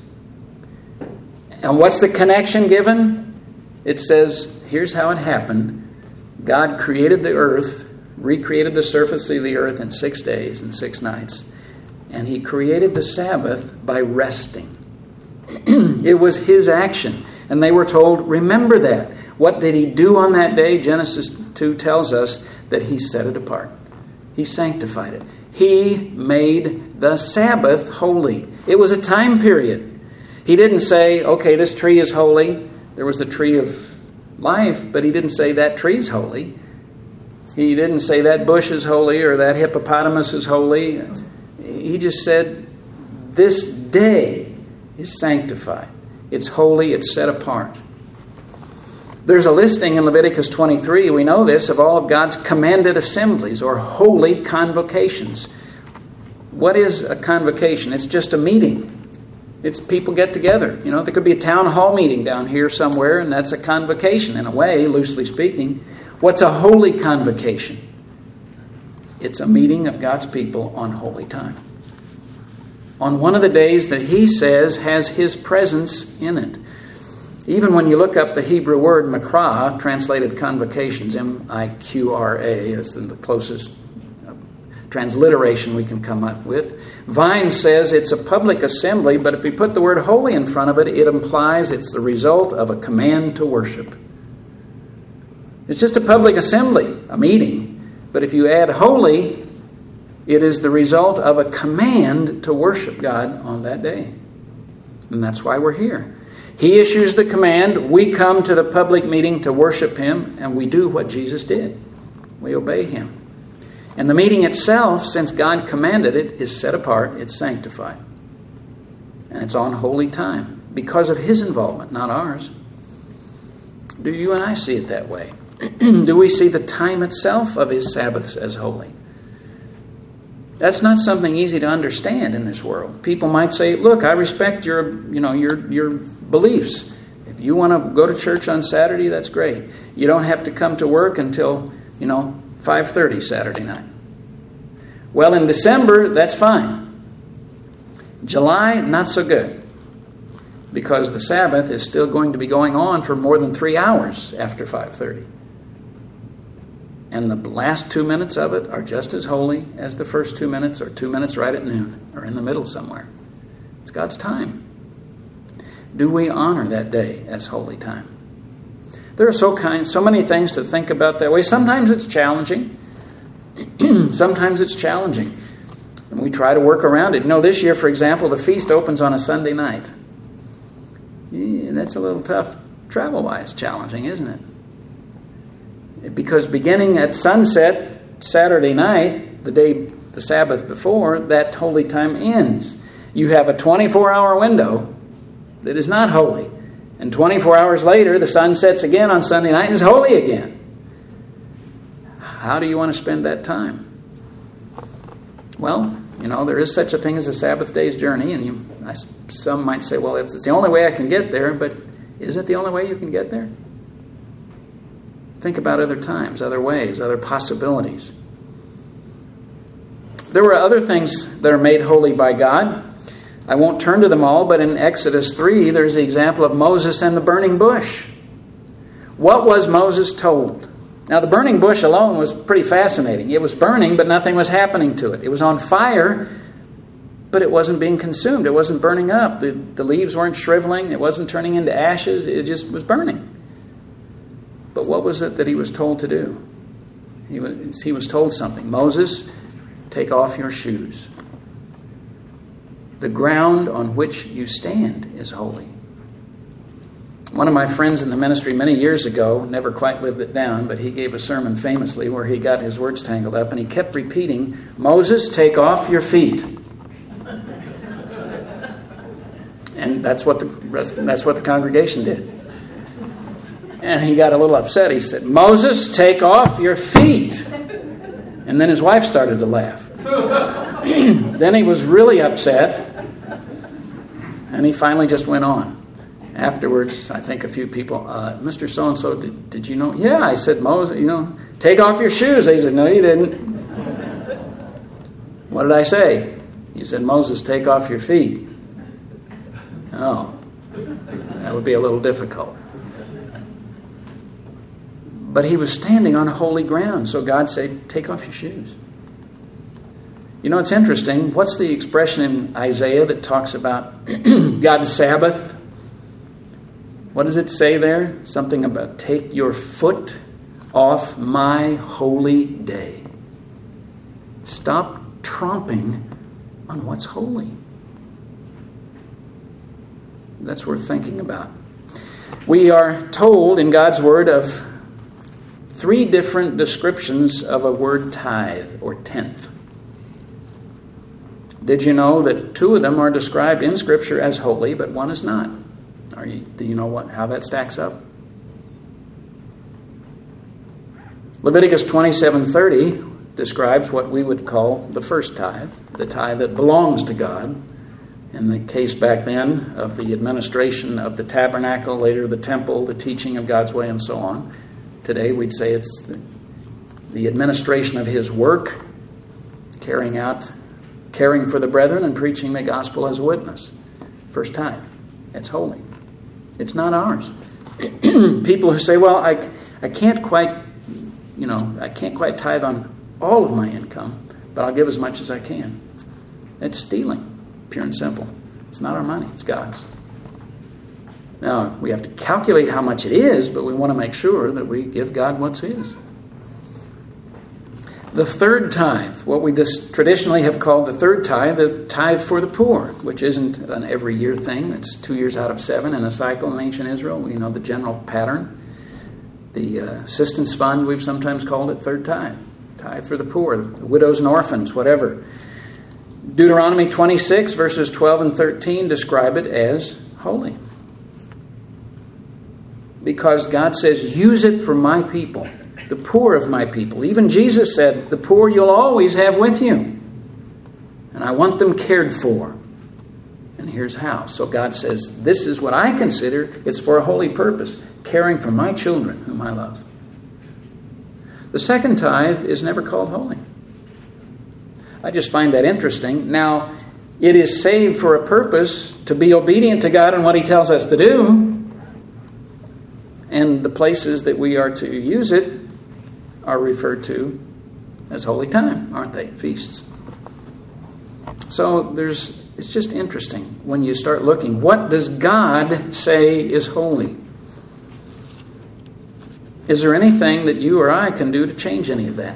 And what's the connection given? It says, here's how it happened. God created the earth, recreated the surface of the earth in 6 days and 6 nights. And He created the Sabbath by resting. It was His action. And they were told, remember that. What did He do on that day? Genesis 2 tells us that He set it apart. He sanctified it. He made the Sabbath holy. It was a time period. He didn't say, okay, this tree is holy. There was the tree of life, but He didn't say that tree's holy. He didn't say that bush is holy or that hippopotamus is holy. He just said, this day is sanctified. It's holy, it's set apart. There's a listing in Leviticus 23, we know this, of all of God's commanded assemblies or holy convocations. What is a convocation? It's just a meeting. It's people get together. You know, there could be a town hall meeting down here somewhere, and that's a convocation in a way, loosely speaking. What's a holy convocation? It's a meeting of God's people on holy time. On one of the days that He says has His presence in it. Even when you look up the Hebrew word mikrah, translated convocations, M-I-Q-R-A, is the closest transliteration we can come up with. Vine says it's a public assembly, but if we put the word holy in front of it, it implies it's the result of a command to worship. It's just a public assembly, a meeting. But if you add holy, it is the result of a command to worship God on that day. And that's why we're here. He issues the command. We come to the public meeting to worship Him, and we do what Jesus did. We obey Him. And the meeting itself, since God commanded it, is set apart. It's sanctified. And it's on holy time because of His involvement, not ours. Do you and I see it that way? Do we see the time itself of His Sabbaths as holy? That's not something easy to understand in this world. People might say, look, I respect your beliefs. If you want to go to church on Saturday, that's great. You don't have to come to work until, 5:30 Saturday night. Well, in December, that's fine. July, not so good. Because the Sabbath is still going to be going on for more than 3 hours after 5:30. And the last 2 minutes of it are just as holy as the first 2 minutes or 2 minutes right at noon or in the middle somewhere. It's God's time. Do we honor that day as holy time? There are so many things to think about that way. Sometimes it's challenging. Sometimes it's challenging. And we try to work around it. This year, for example, the feast opens on a Sunday night. Yeah, that's a little tough travel-wise, challenging, isn't it? Because beginning at sunset, Saturday night, the Sabbath before, that holy time ends. You have a 24-hour window that is not holy. And 24 hours later, the sun sets again on Sunday night and is holy again. How do you want to spend that time? Well, there is such a thing as a Sabbath day's journey, and some might say, well, it's the only way I can get there, but is it the only way you can get there? Think about other times, other ways, other possibilities. There were other things that are made holy by God. I won't turn to them all, but in Exodus 3, there's the example of Moses and the burning bush. What was Moses told? Now, the burning bush alone was pretty fascinating. It was burning, but nothing was happening to it. It was on fire, But it wasn't being consumed. It wasn't burning up. The leaves weren't shriveling. It wasn't turning into ashes. It just was burning. But what was it that he was told to do? He was told something. Moses, take off your shoes. The ground on which you stand is holy. One of my friends in the ministry many years ago never quite lived it down, but he gave a sermon famously where he got his words tangled up, and he kept repeating, Moses, take off your feet. And that's what the congregation did. And he got a little upset. He said, Moses, take off your feet. And then his wife started to laugh. Then he was really upset. And he finally just went on. Afterwards, I think a few people, Mr. So-and-so, did you know? Yeah, I said, Moses, take off your shoes. They said, no, you didn't. What did I say? You said, Moses, take off your feet. Oh, that would be a little difficult. But he was standing on holy ground, so God said, take off your shoes. It's interesting. What's the expression in Isaiah that talks about God's Sabbath? What does it say there? Something about take your foot off my holy day. Stop tromping on what's holy. That's worth thinking about. We are told in God's Word of 3 different descriptions of a word tithe or tenth. Did you know that 2 of them are described in Scripture as holy, but 1 is not? Do you know how that stacks up? Leviticus 27:30 describes what we would call the first tithe, the tithe that belongs to God. In the case back then of the administration of the tabernacle, later the temple, the teaching of God's way, and so on. Today we'd say it's the administration of His work, caring for the brethren and preaching the gospel as a witness. First tithe. It's holy. It's not ours. People who say, well, I can't quite tithe on all of my income, but I'll give as much as I can. It's stealing, pure and simple. It's not our money, it's God's. Now, we have to calculate how much it is, but we want to make sure that we give God what's His. The third tithe, what we just traditionally have called the third tithe, the tithe for the poor, which isn't an every year thing. It's 2 years out of 7 in a cycle in ancient Israel. We know the general pattern. The assistance fund, we've sometimes called it third tithe. Tithe for the poor, the widows and orphans, whatever. Deuteronomy 26, verses 12 and 13 describe it as holy. Because God says, use it for my people. The poor of my people. Even Jesus said, the poor you'll always have with you. And I want them cared for. And here's how. So God says, this is what I consider it's for a holy purpose. Caring for my children whom I love. The second tithe is never called holy. I just find that interesting. Now, it is saved for a purpose to be obedient to God in what He tells us to do. And the places that we are to use it are referred to as holy time, aren't they? Feasts. So it's just interesting when you start looking. What does God say is holy? Is there anything that you or I can do to change any of that?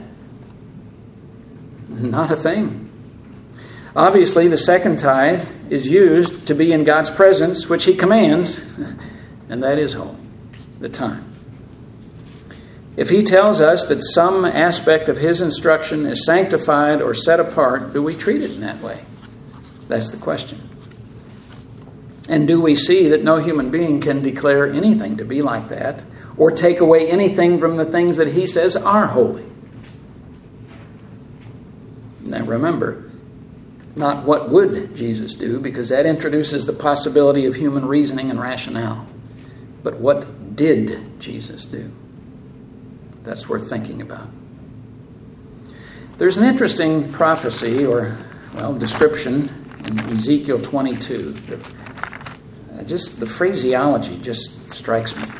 Not a thing. Obviously, the second tithe is used to be in God's presence, which He commands, and that is holy, the time. If He tells us that some aspect of His instruction is sanctified or set apart, do we treat it in that way? That's the question. And do we see that no human being can declare anything to be like that or take away anything from the things that He says are holy? Now remember, not what would Jesus do, because that introduces the possibility of human reasoning and rationale. But what did Jesus do? That's worth thinking about. There's an interesting prophecy or, description in Ezekiel 22. The phraseology just strikes me.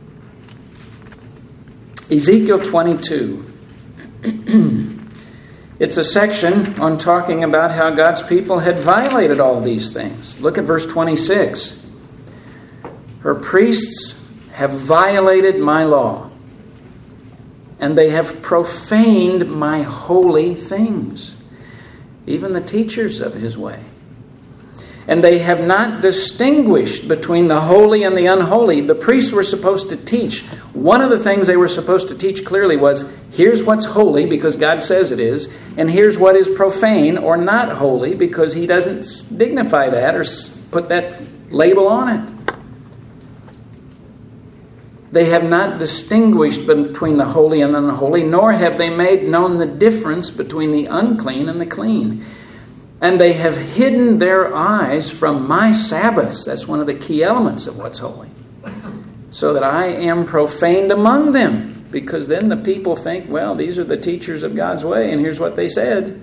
Ezekiel 22. It's a section on talking about how God's people had violated all these things. Look at verse 26. Her priests have violated my law, and they have profaned my holy things, even the teachers of his way. And they have not distinguished between the holy and the unholy. The priests were supposed to teach. One of the things they were supposed to teach clearly was, here's what's holy because God says it is, and here's what is profane or not holy because he doesn't dignify that or put that label on it. They have not distinguished between the holy and the unholy, nor have they made known the difference between the unclean and the clean. And they have hidden their eyes from my Sabbaths. That's one of the key elements of what's holy. So that I am profaned among them. Because then the people think, well, these are the teachers of God's way, and here's what they said.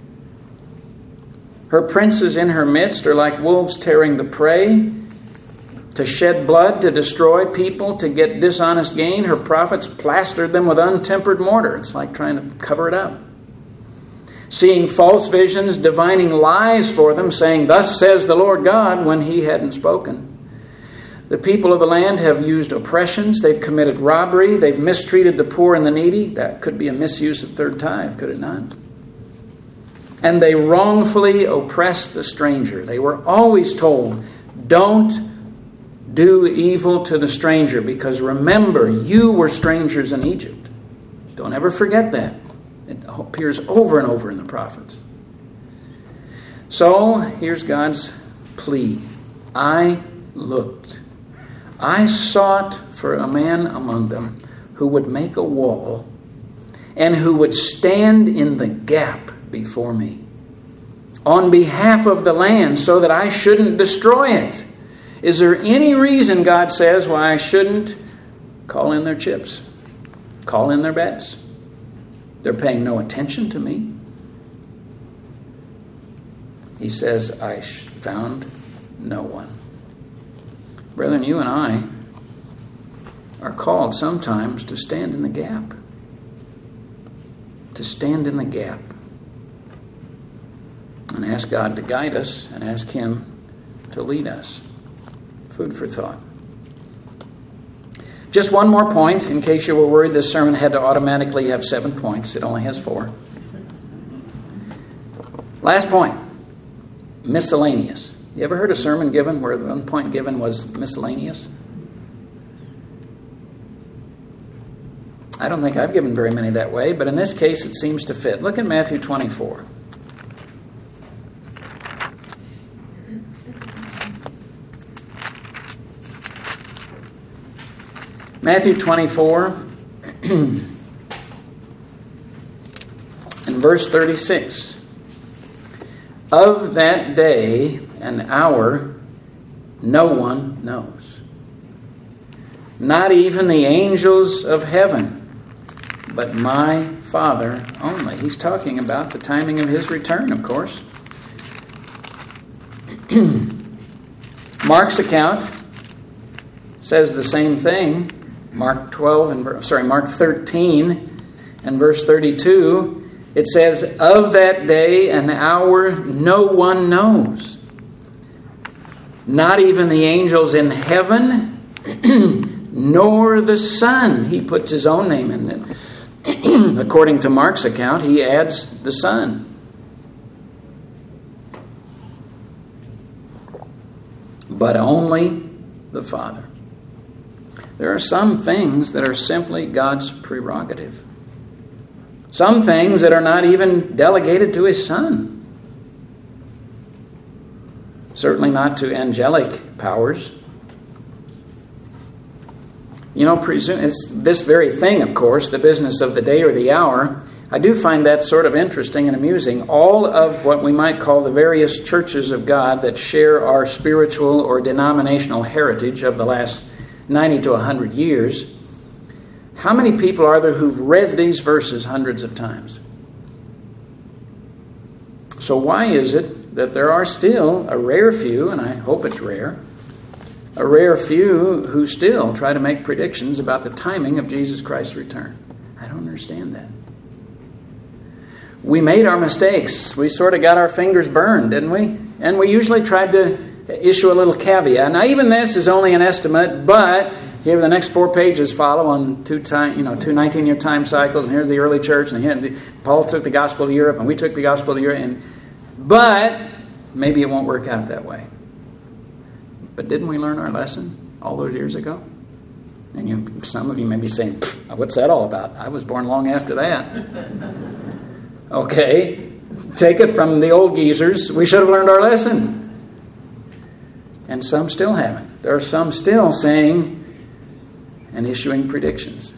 Her princes in her midst are like wolves tearing the prey, to shed blood, to destroy people, to get dishonest gain. Her prophets plastered them with untempered mortar. It's like trying to cover it up. Seeing false visions, divining lies for them, saying, thus says the Lord God, when he hadn't spoken. The people of the land have used oppressions. They've committed robbery. They've mistreated the poor and the needy. That could be a misuse of third tithe, could it not? And they wrongfully oppress the stranger. They were always told, don't do evil to the stranger, because remember, you were strangers in Egypt. Don't ever forget that. It appears over and over in the prophets. So, here's God's plea. I looked. I sought for a man among them who would make a wall and who would stand in the gap before me on behalf of the land so that I shouldn't destroy it. Is there any reason, God says, why I shouldn't call in their chips? Call in their bets? They're paying no attention to me. He says, I found no one. Brethren, you and I are called sometimes to stand in the gap. To stand in the gap. And ask God to guide us and ask him to lead us. Food for thought. Just one more point, in case you were worried this sermon had to automatically have 7 points. It only has 4. Last point. Miscellaneous. You ever heard a sermon given where the one point given was miscellaneous? I don't think I've given very many that way, but in this case it seems to fit. Look at Matthew 24. Matthew 24 and verse 36. Of that day and hour no one knows, not even the angels of heaven, but my Father only. He's talking about the timing of his return, of course. Mark's account says the same thing. Mark 13 and verse 32, it says, of that day and hour no one knows, not even the angels in heaven, nor the Son. He puts his own name in it. According to Mark's account, he adds the Son. But only the Father. There are some things that are simply God's prerogative. Some things that are not even delegated to his Son. Certainly not to angelic powers. You know, it's this very thing, of course, the business of the day or the hour. I do find that sort of interesting and amusing. All of what we might call the various churches of God that share our spiritual or denominational heritage of the last 90 to 100 years, how many people are there who've read these verses hundreds of times? So why is it that there are still a rare few, and I hope it's rare, a rare few who still try to make predictions about the timing of Jesus Christ's return? I don't understand that. we made our mistakes. We sort of got our fingers burned, didn't we? And we usually tried to issue a little caveat. Now, even this is only an estimate, but here the next 4 pages follow on two 19-year time cycles, and here's the early church, and here, Paul took the gospel to Europe, and we took the gospel to Europe, but maybe it won't work out that way. But didn't we learn our lesson all those years ago? And some of you may be saying, what's that all about? I was born long after that. Okay, take it from the old geezers. We should have learned our lesson. And some still haven't. There are some still saying and issuing predictions.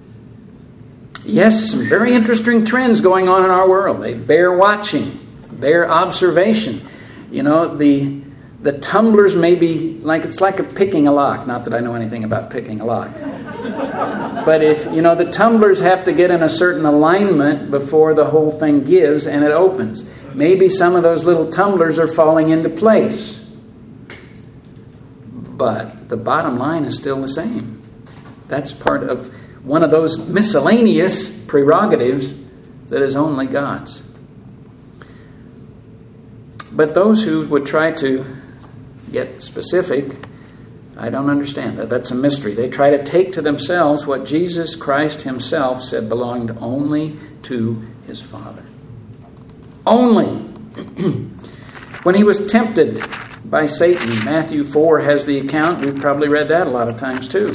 Yes, some very interesting trends going on in our world. They bear watching, bear observation. The tumblers may be it's like a picking a lock. Not that I know anything about picking a lock. But if, the tumblers have to get in a certain alignment before the whole thing gives and it opens. Maybe some of those little tumblers are falling into place. But the bottom line is still the same. That's part of one of those miscellaneous prerogatives that is only God's. But those who would try to get specific, I don't understand that. That's a mystery. They try to take to themselves what Jesus Christ himself said belonged only to his Father. Only. When he was tempted by Satan, Matthew 4 has the account. We've probably read that a lot of times too.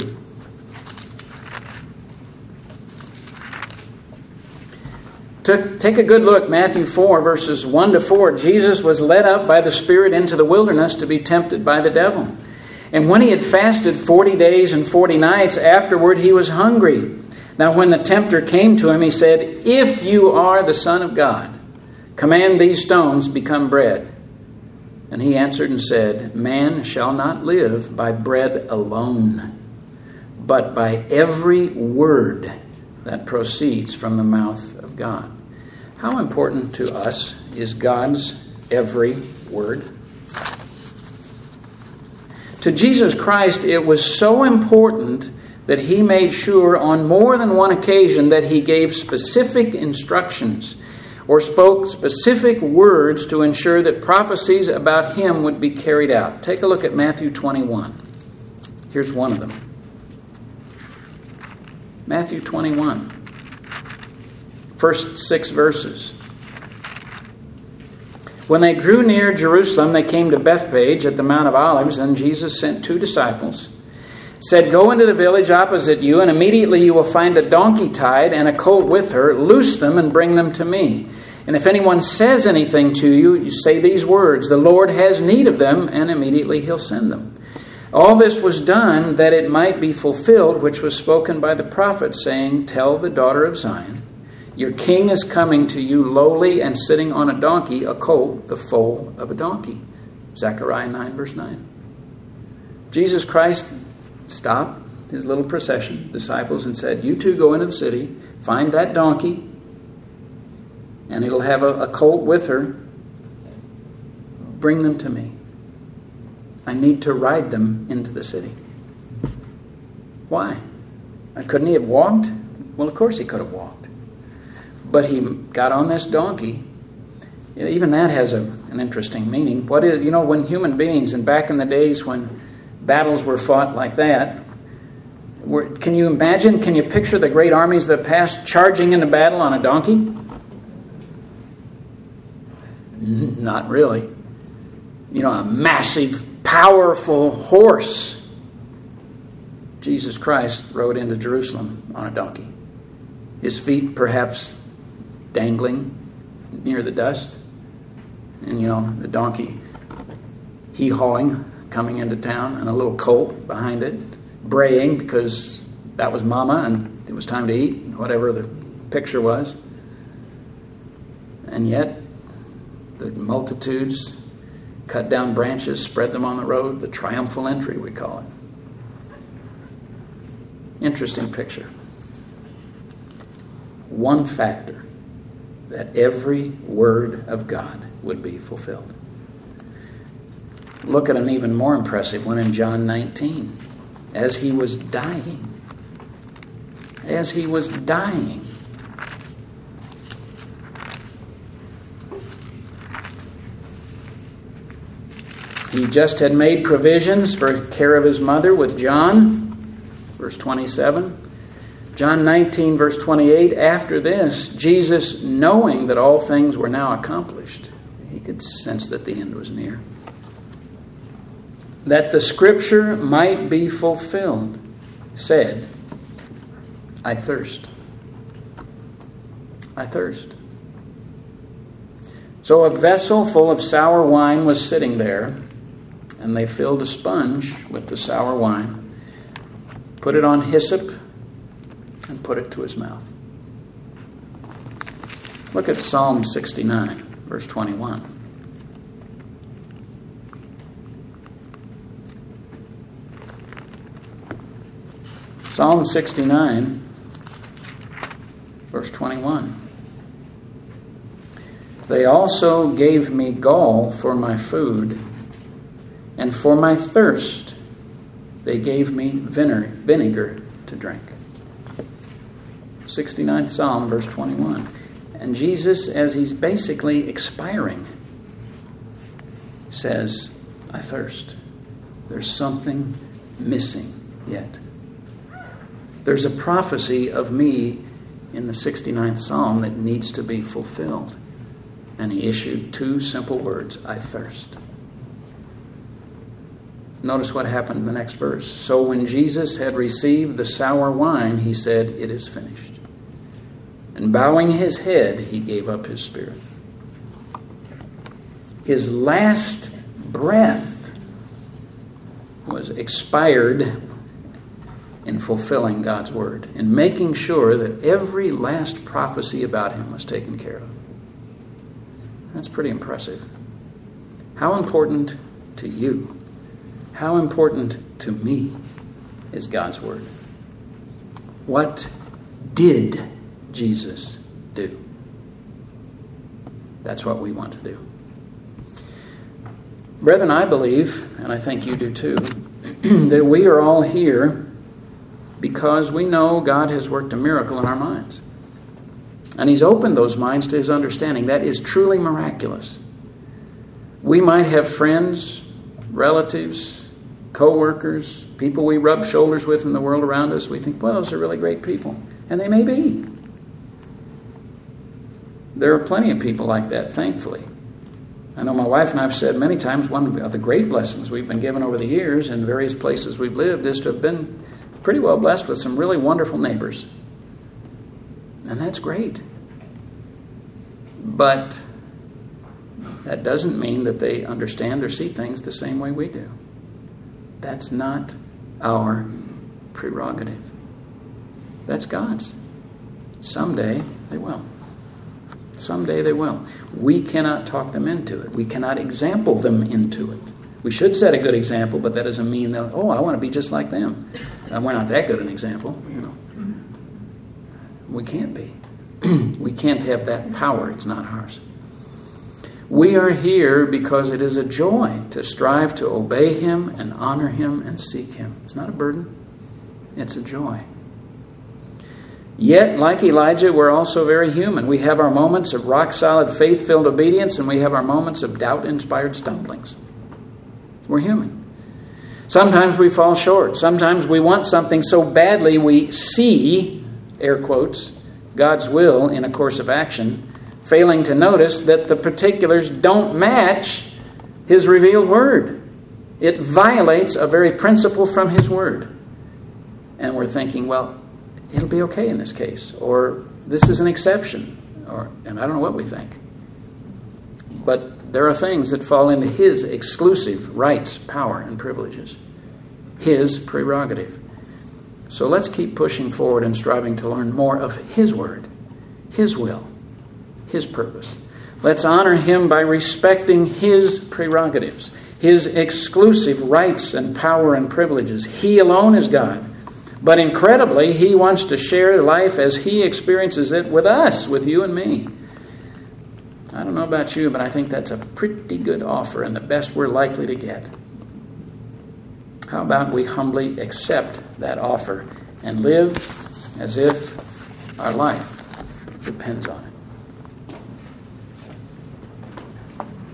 Take a good look, Matthew 4, verses 1 to 4. Jesus was led up by the Spirit into the wilderness to be tempted by the devil. And when he had fasted 40 days and 40 nights, afterward he was hungry. Now when the tempter came to him, he said, "If you are the Son of God, command these stones become bread." And he answered and said, "Man shall not live by bread alone, but by every word that proceeds from the mouth of God." How important to us is God's every word? To Jesus Christ, it was so important that he made sure on more than one occasion that he gave specific instructions or spoke specific words to ensure that prophecies about him would be carried out. Take a look at Matthew 21. Here's one of them. Matthew 21. First 6 verses. When they drew near Jerusalem, they came to Bethphage at the Mount of Olives, and Jesus sent 2 disciples. Said, "Go into the village opposite you, and immediately you will find a donkey tied and a colt with her. Loose them and bring them to me. And if anyone says anything to you, you say these words, 'The Lord has need of them,' and immediately he'll send them." All this was done that it might be fulfilled, which was spoken by the prophet, saying, "Tell the daughter of Zion, your king is coming to you lowly and sitting on a donkey, a colt, the foal of a donkey." Zechariah 9, verse 9. Jesus Christ stopped his little procession, disciples, and said, "You two go into the city, find that donkey, and it'll have a colt with her. Bring them to me. I need to ride them into the city." Why? Couldn't he have walked? Well, of course he could have walked. But he got on this donkey. Even that has an interesting meaning. What is, when human beings, and back in the days when battles were fought like that, can you imagine, can you picture the great armies that passed charging into battle on a donkey? Not really. A massive, powerful horse. Jesus Christ rode into Jerusalem on a donkey. His feet perhaps dangling near the dust. And, the donkey hee-hawing, coming into town, and a little colt behind it, braying because that was mama and it was time to eat, whatever the picture was. And yet, the multitudes cut down branches, spread them on the road, the triumphal entry, we call it. Interesting picture. One factor, that every word of God would be fulfilled. Look at an even more impressive one in John 19. As he was dying, He just had made provisions for care of his mother with John, verse 27. John 19, verse 28, after this, Jesus, knowing that all things were now accomplished, he could sense that the end was near, that the Scripture might be fulfilled, said, I thirst. I thirst. So a vessel full of sour wine was sitting there, and they filled a sponge with the sour wine, put it on hyssop, and put it to his mouth. Look at Psalm 69, verse 21. Psalm 69, verse 21. They also gave me gall for my food, and for my thirst they gave me vinegar to drink. 69th Psalm, verse 21. And Jesus, as he's basically expiring, says, I thirst. There's something missing yet. There's a prophecy of me in the 69th Psalm that needs to be fulfilled. And he issued two simple words, I thirst. Notice what happened in the next verse. So when Jesus had received the sour wine, he said, it is finished. And bowing his head, he gave up his spirit. His last breath was expired in fulfilling God's word, in making sure that every last prophecy about him was taken care of. That's pretty impressive. How important to you, how important to me is God's word? What did Jesus do? That's what we want to do. Brethren, I believe, and I think you do too, that we are all here because we know God has worked a miracle in our minds. And he's opened those minds to his understanding. That is truly miraculous. We might have friends, relatives, co-workers, people we rub shoulders with in the world around us. We think, well, those are really great people. And they may be. There are plenty of people like that, thankfully. I know my wife and I have said many times one of the great blessings we've been given over the years in various places we've lived is to have been pretty well blessed with some really wonderful neighbors. And that's great. But that doesn't mean that they understand or see things the same way we do. That's not our prerogative. That's God's. Someday they will. Someday they will. We cannot talk them into it. We cannot example them into it. We should set a good example, but that doesn't mean that, I want to be just like them. We're not that good an example, We can't be. We can't have that power. It's not ours. We are here because it is a joy to strive to obey him and honor him and seek him. It's not a burden. It's a joy. Yet, like Elijah, we're also very human. We have our moments of rock-solid, faith-filled obedience, and we have our moments of doubt-inspired stumblings. We're human. Sometimes we fall short. Sometimes we want something so badly we see, air quotes, God's will in a course of action, failing to notice that the particulars don't match his revealed word. It violates a very principle from his word. And we're thinking, well, it'll be okay in this case, or this is an exception, and I don't know what we think. But there are things that fall into his exclusive rights, power, and privileges. His prerogative. So let's keep pushing forward and striving to learn more of his word, his will, his purpose. Let's honor him by respecting his prerogatives, his exclusive rights and power and privileges. He alone is God. But incredibly, he wants to share life as he experiences it with us, with you and me. I don't know about you, but I think that's a pretty good offer and the best we're likely to get. How about we humbly accept that offer and live as if our life depends on it?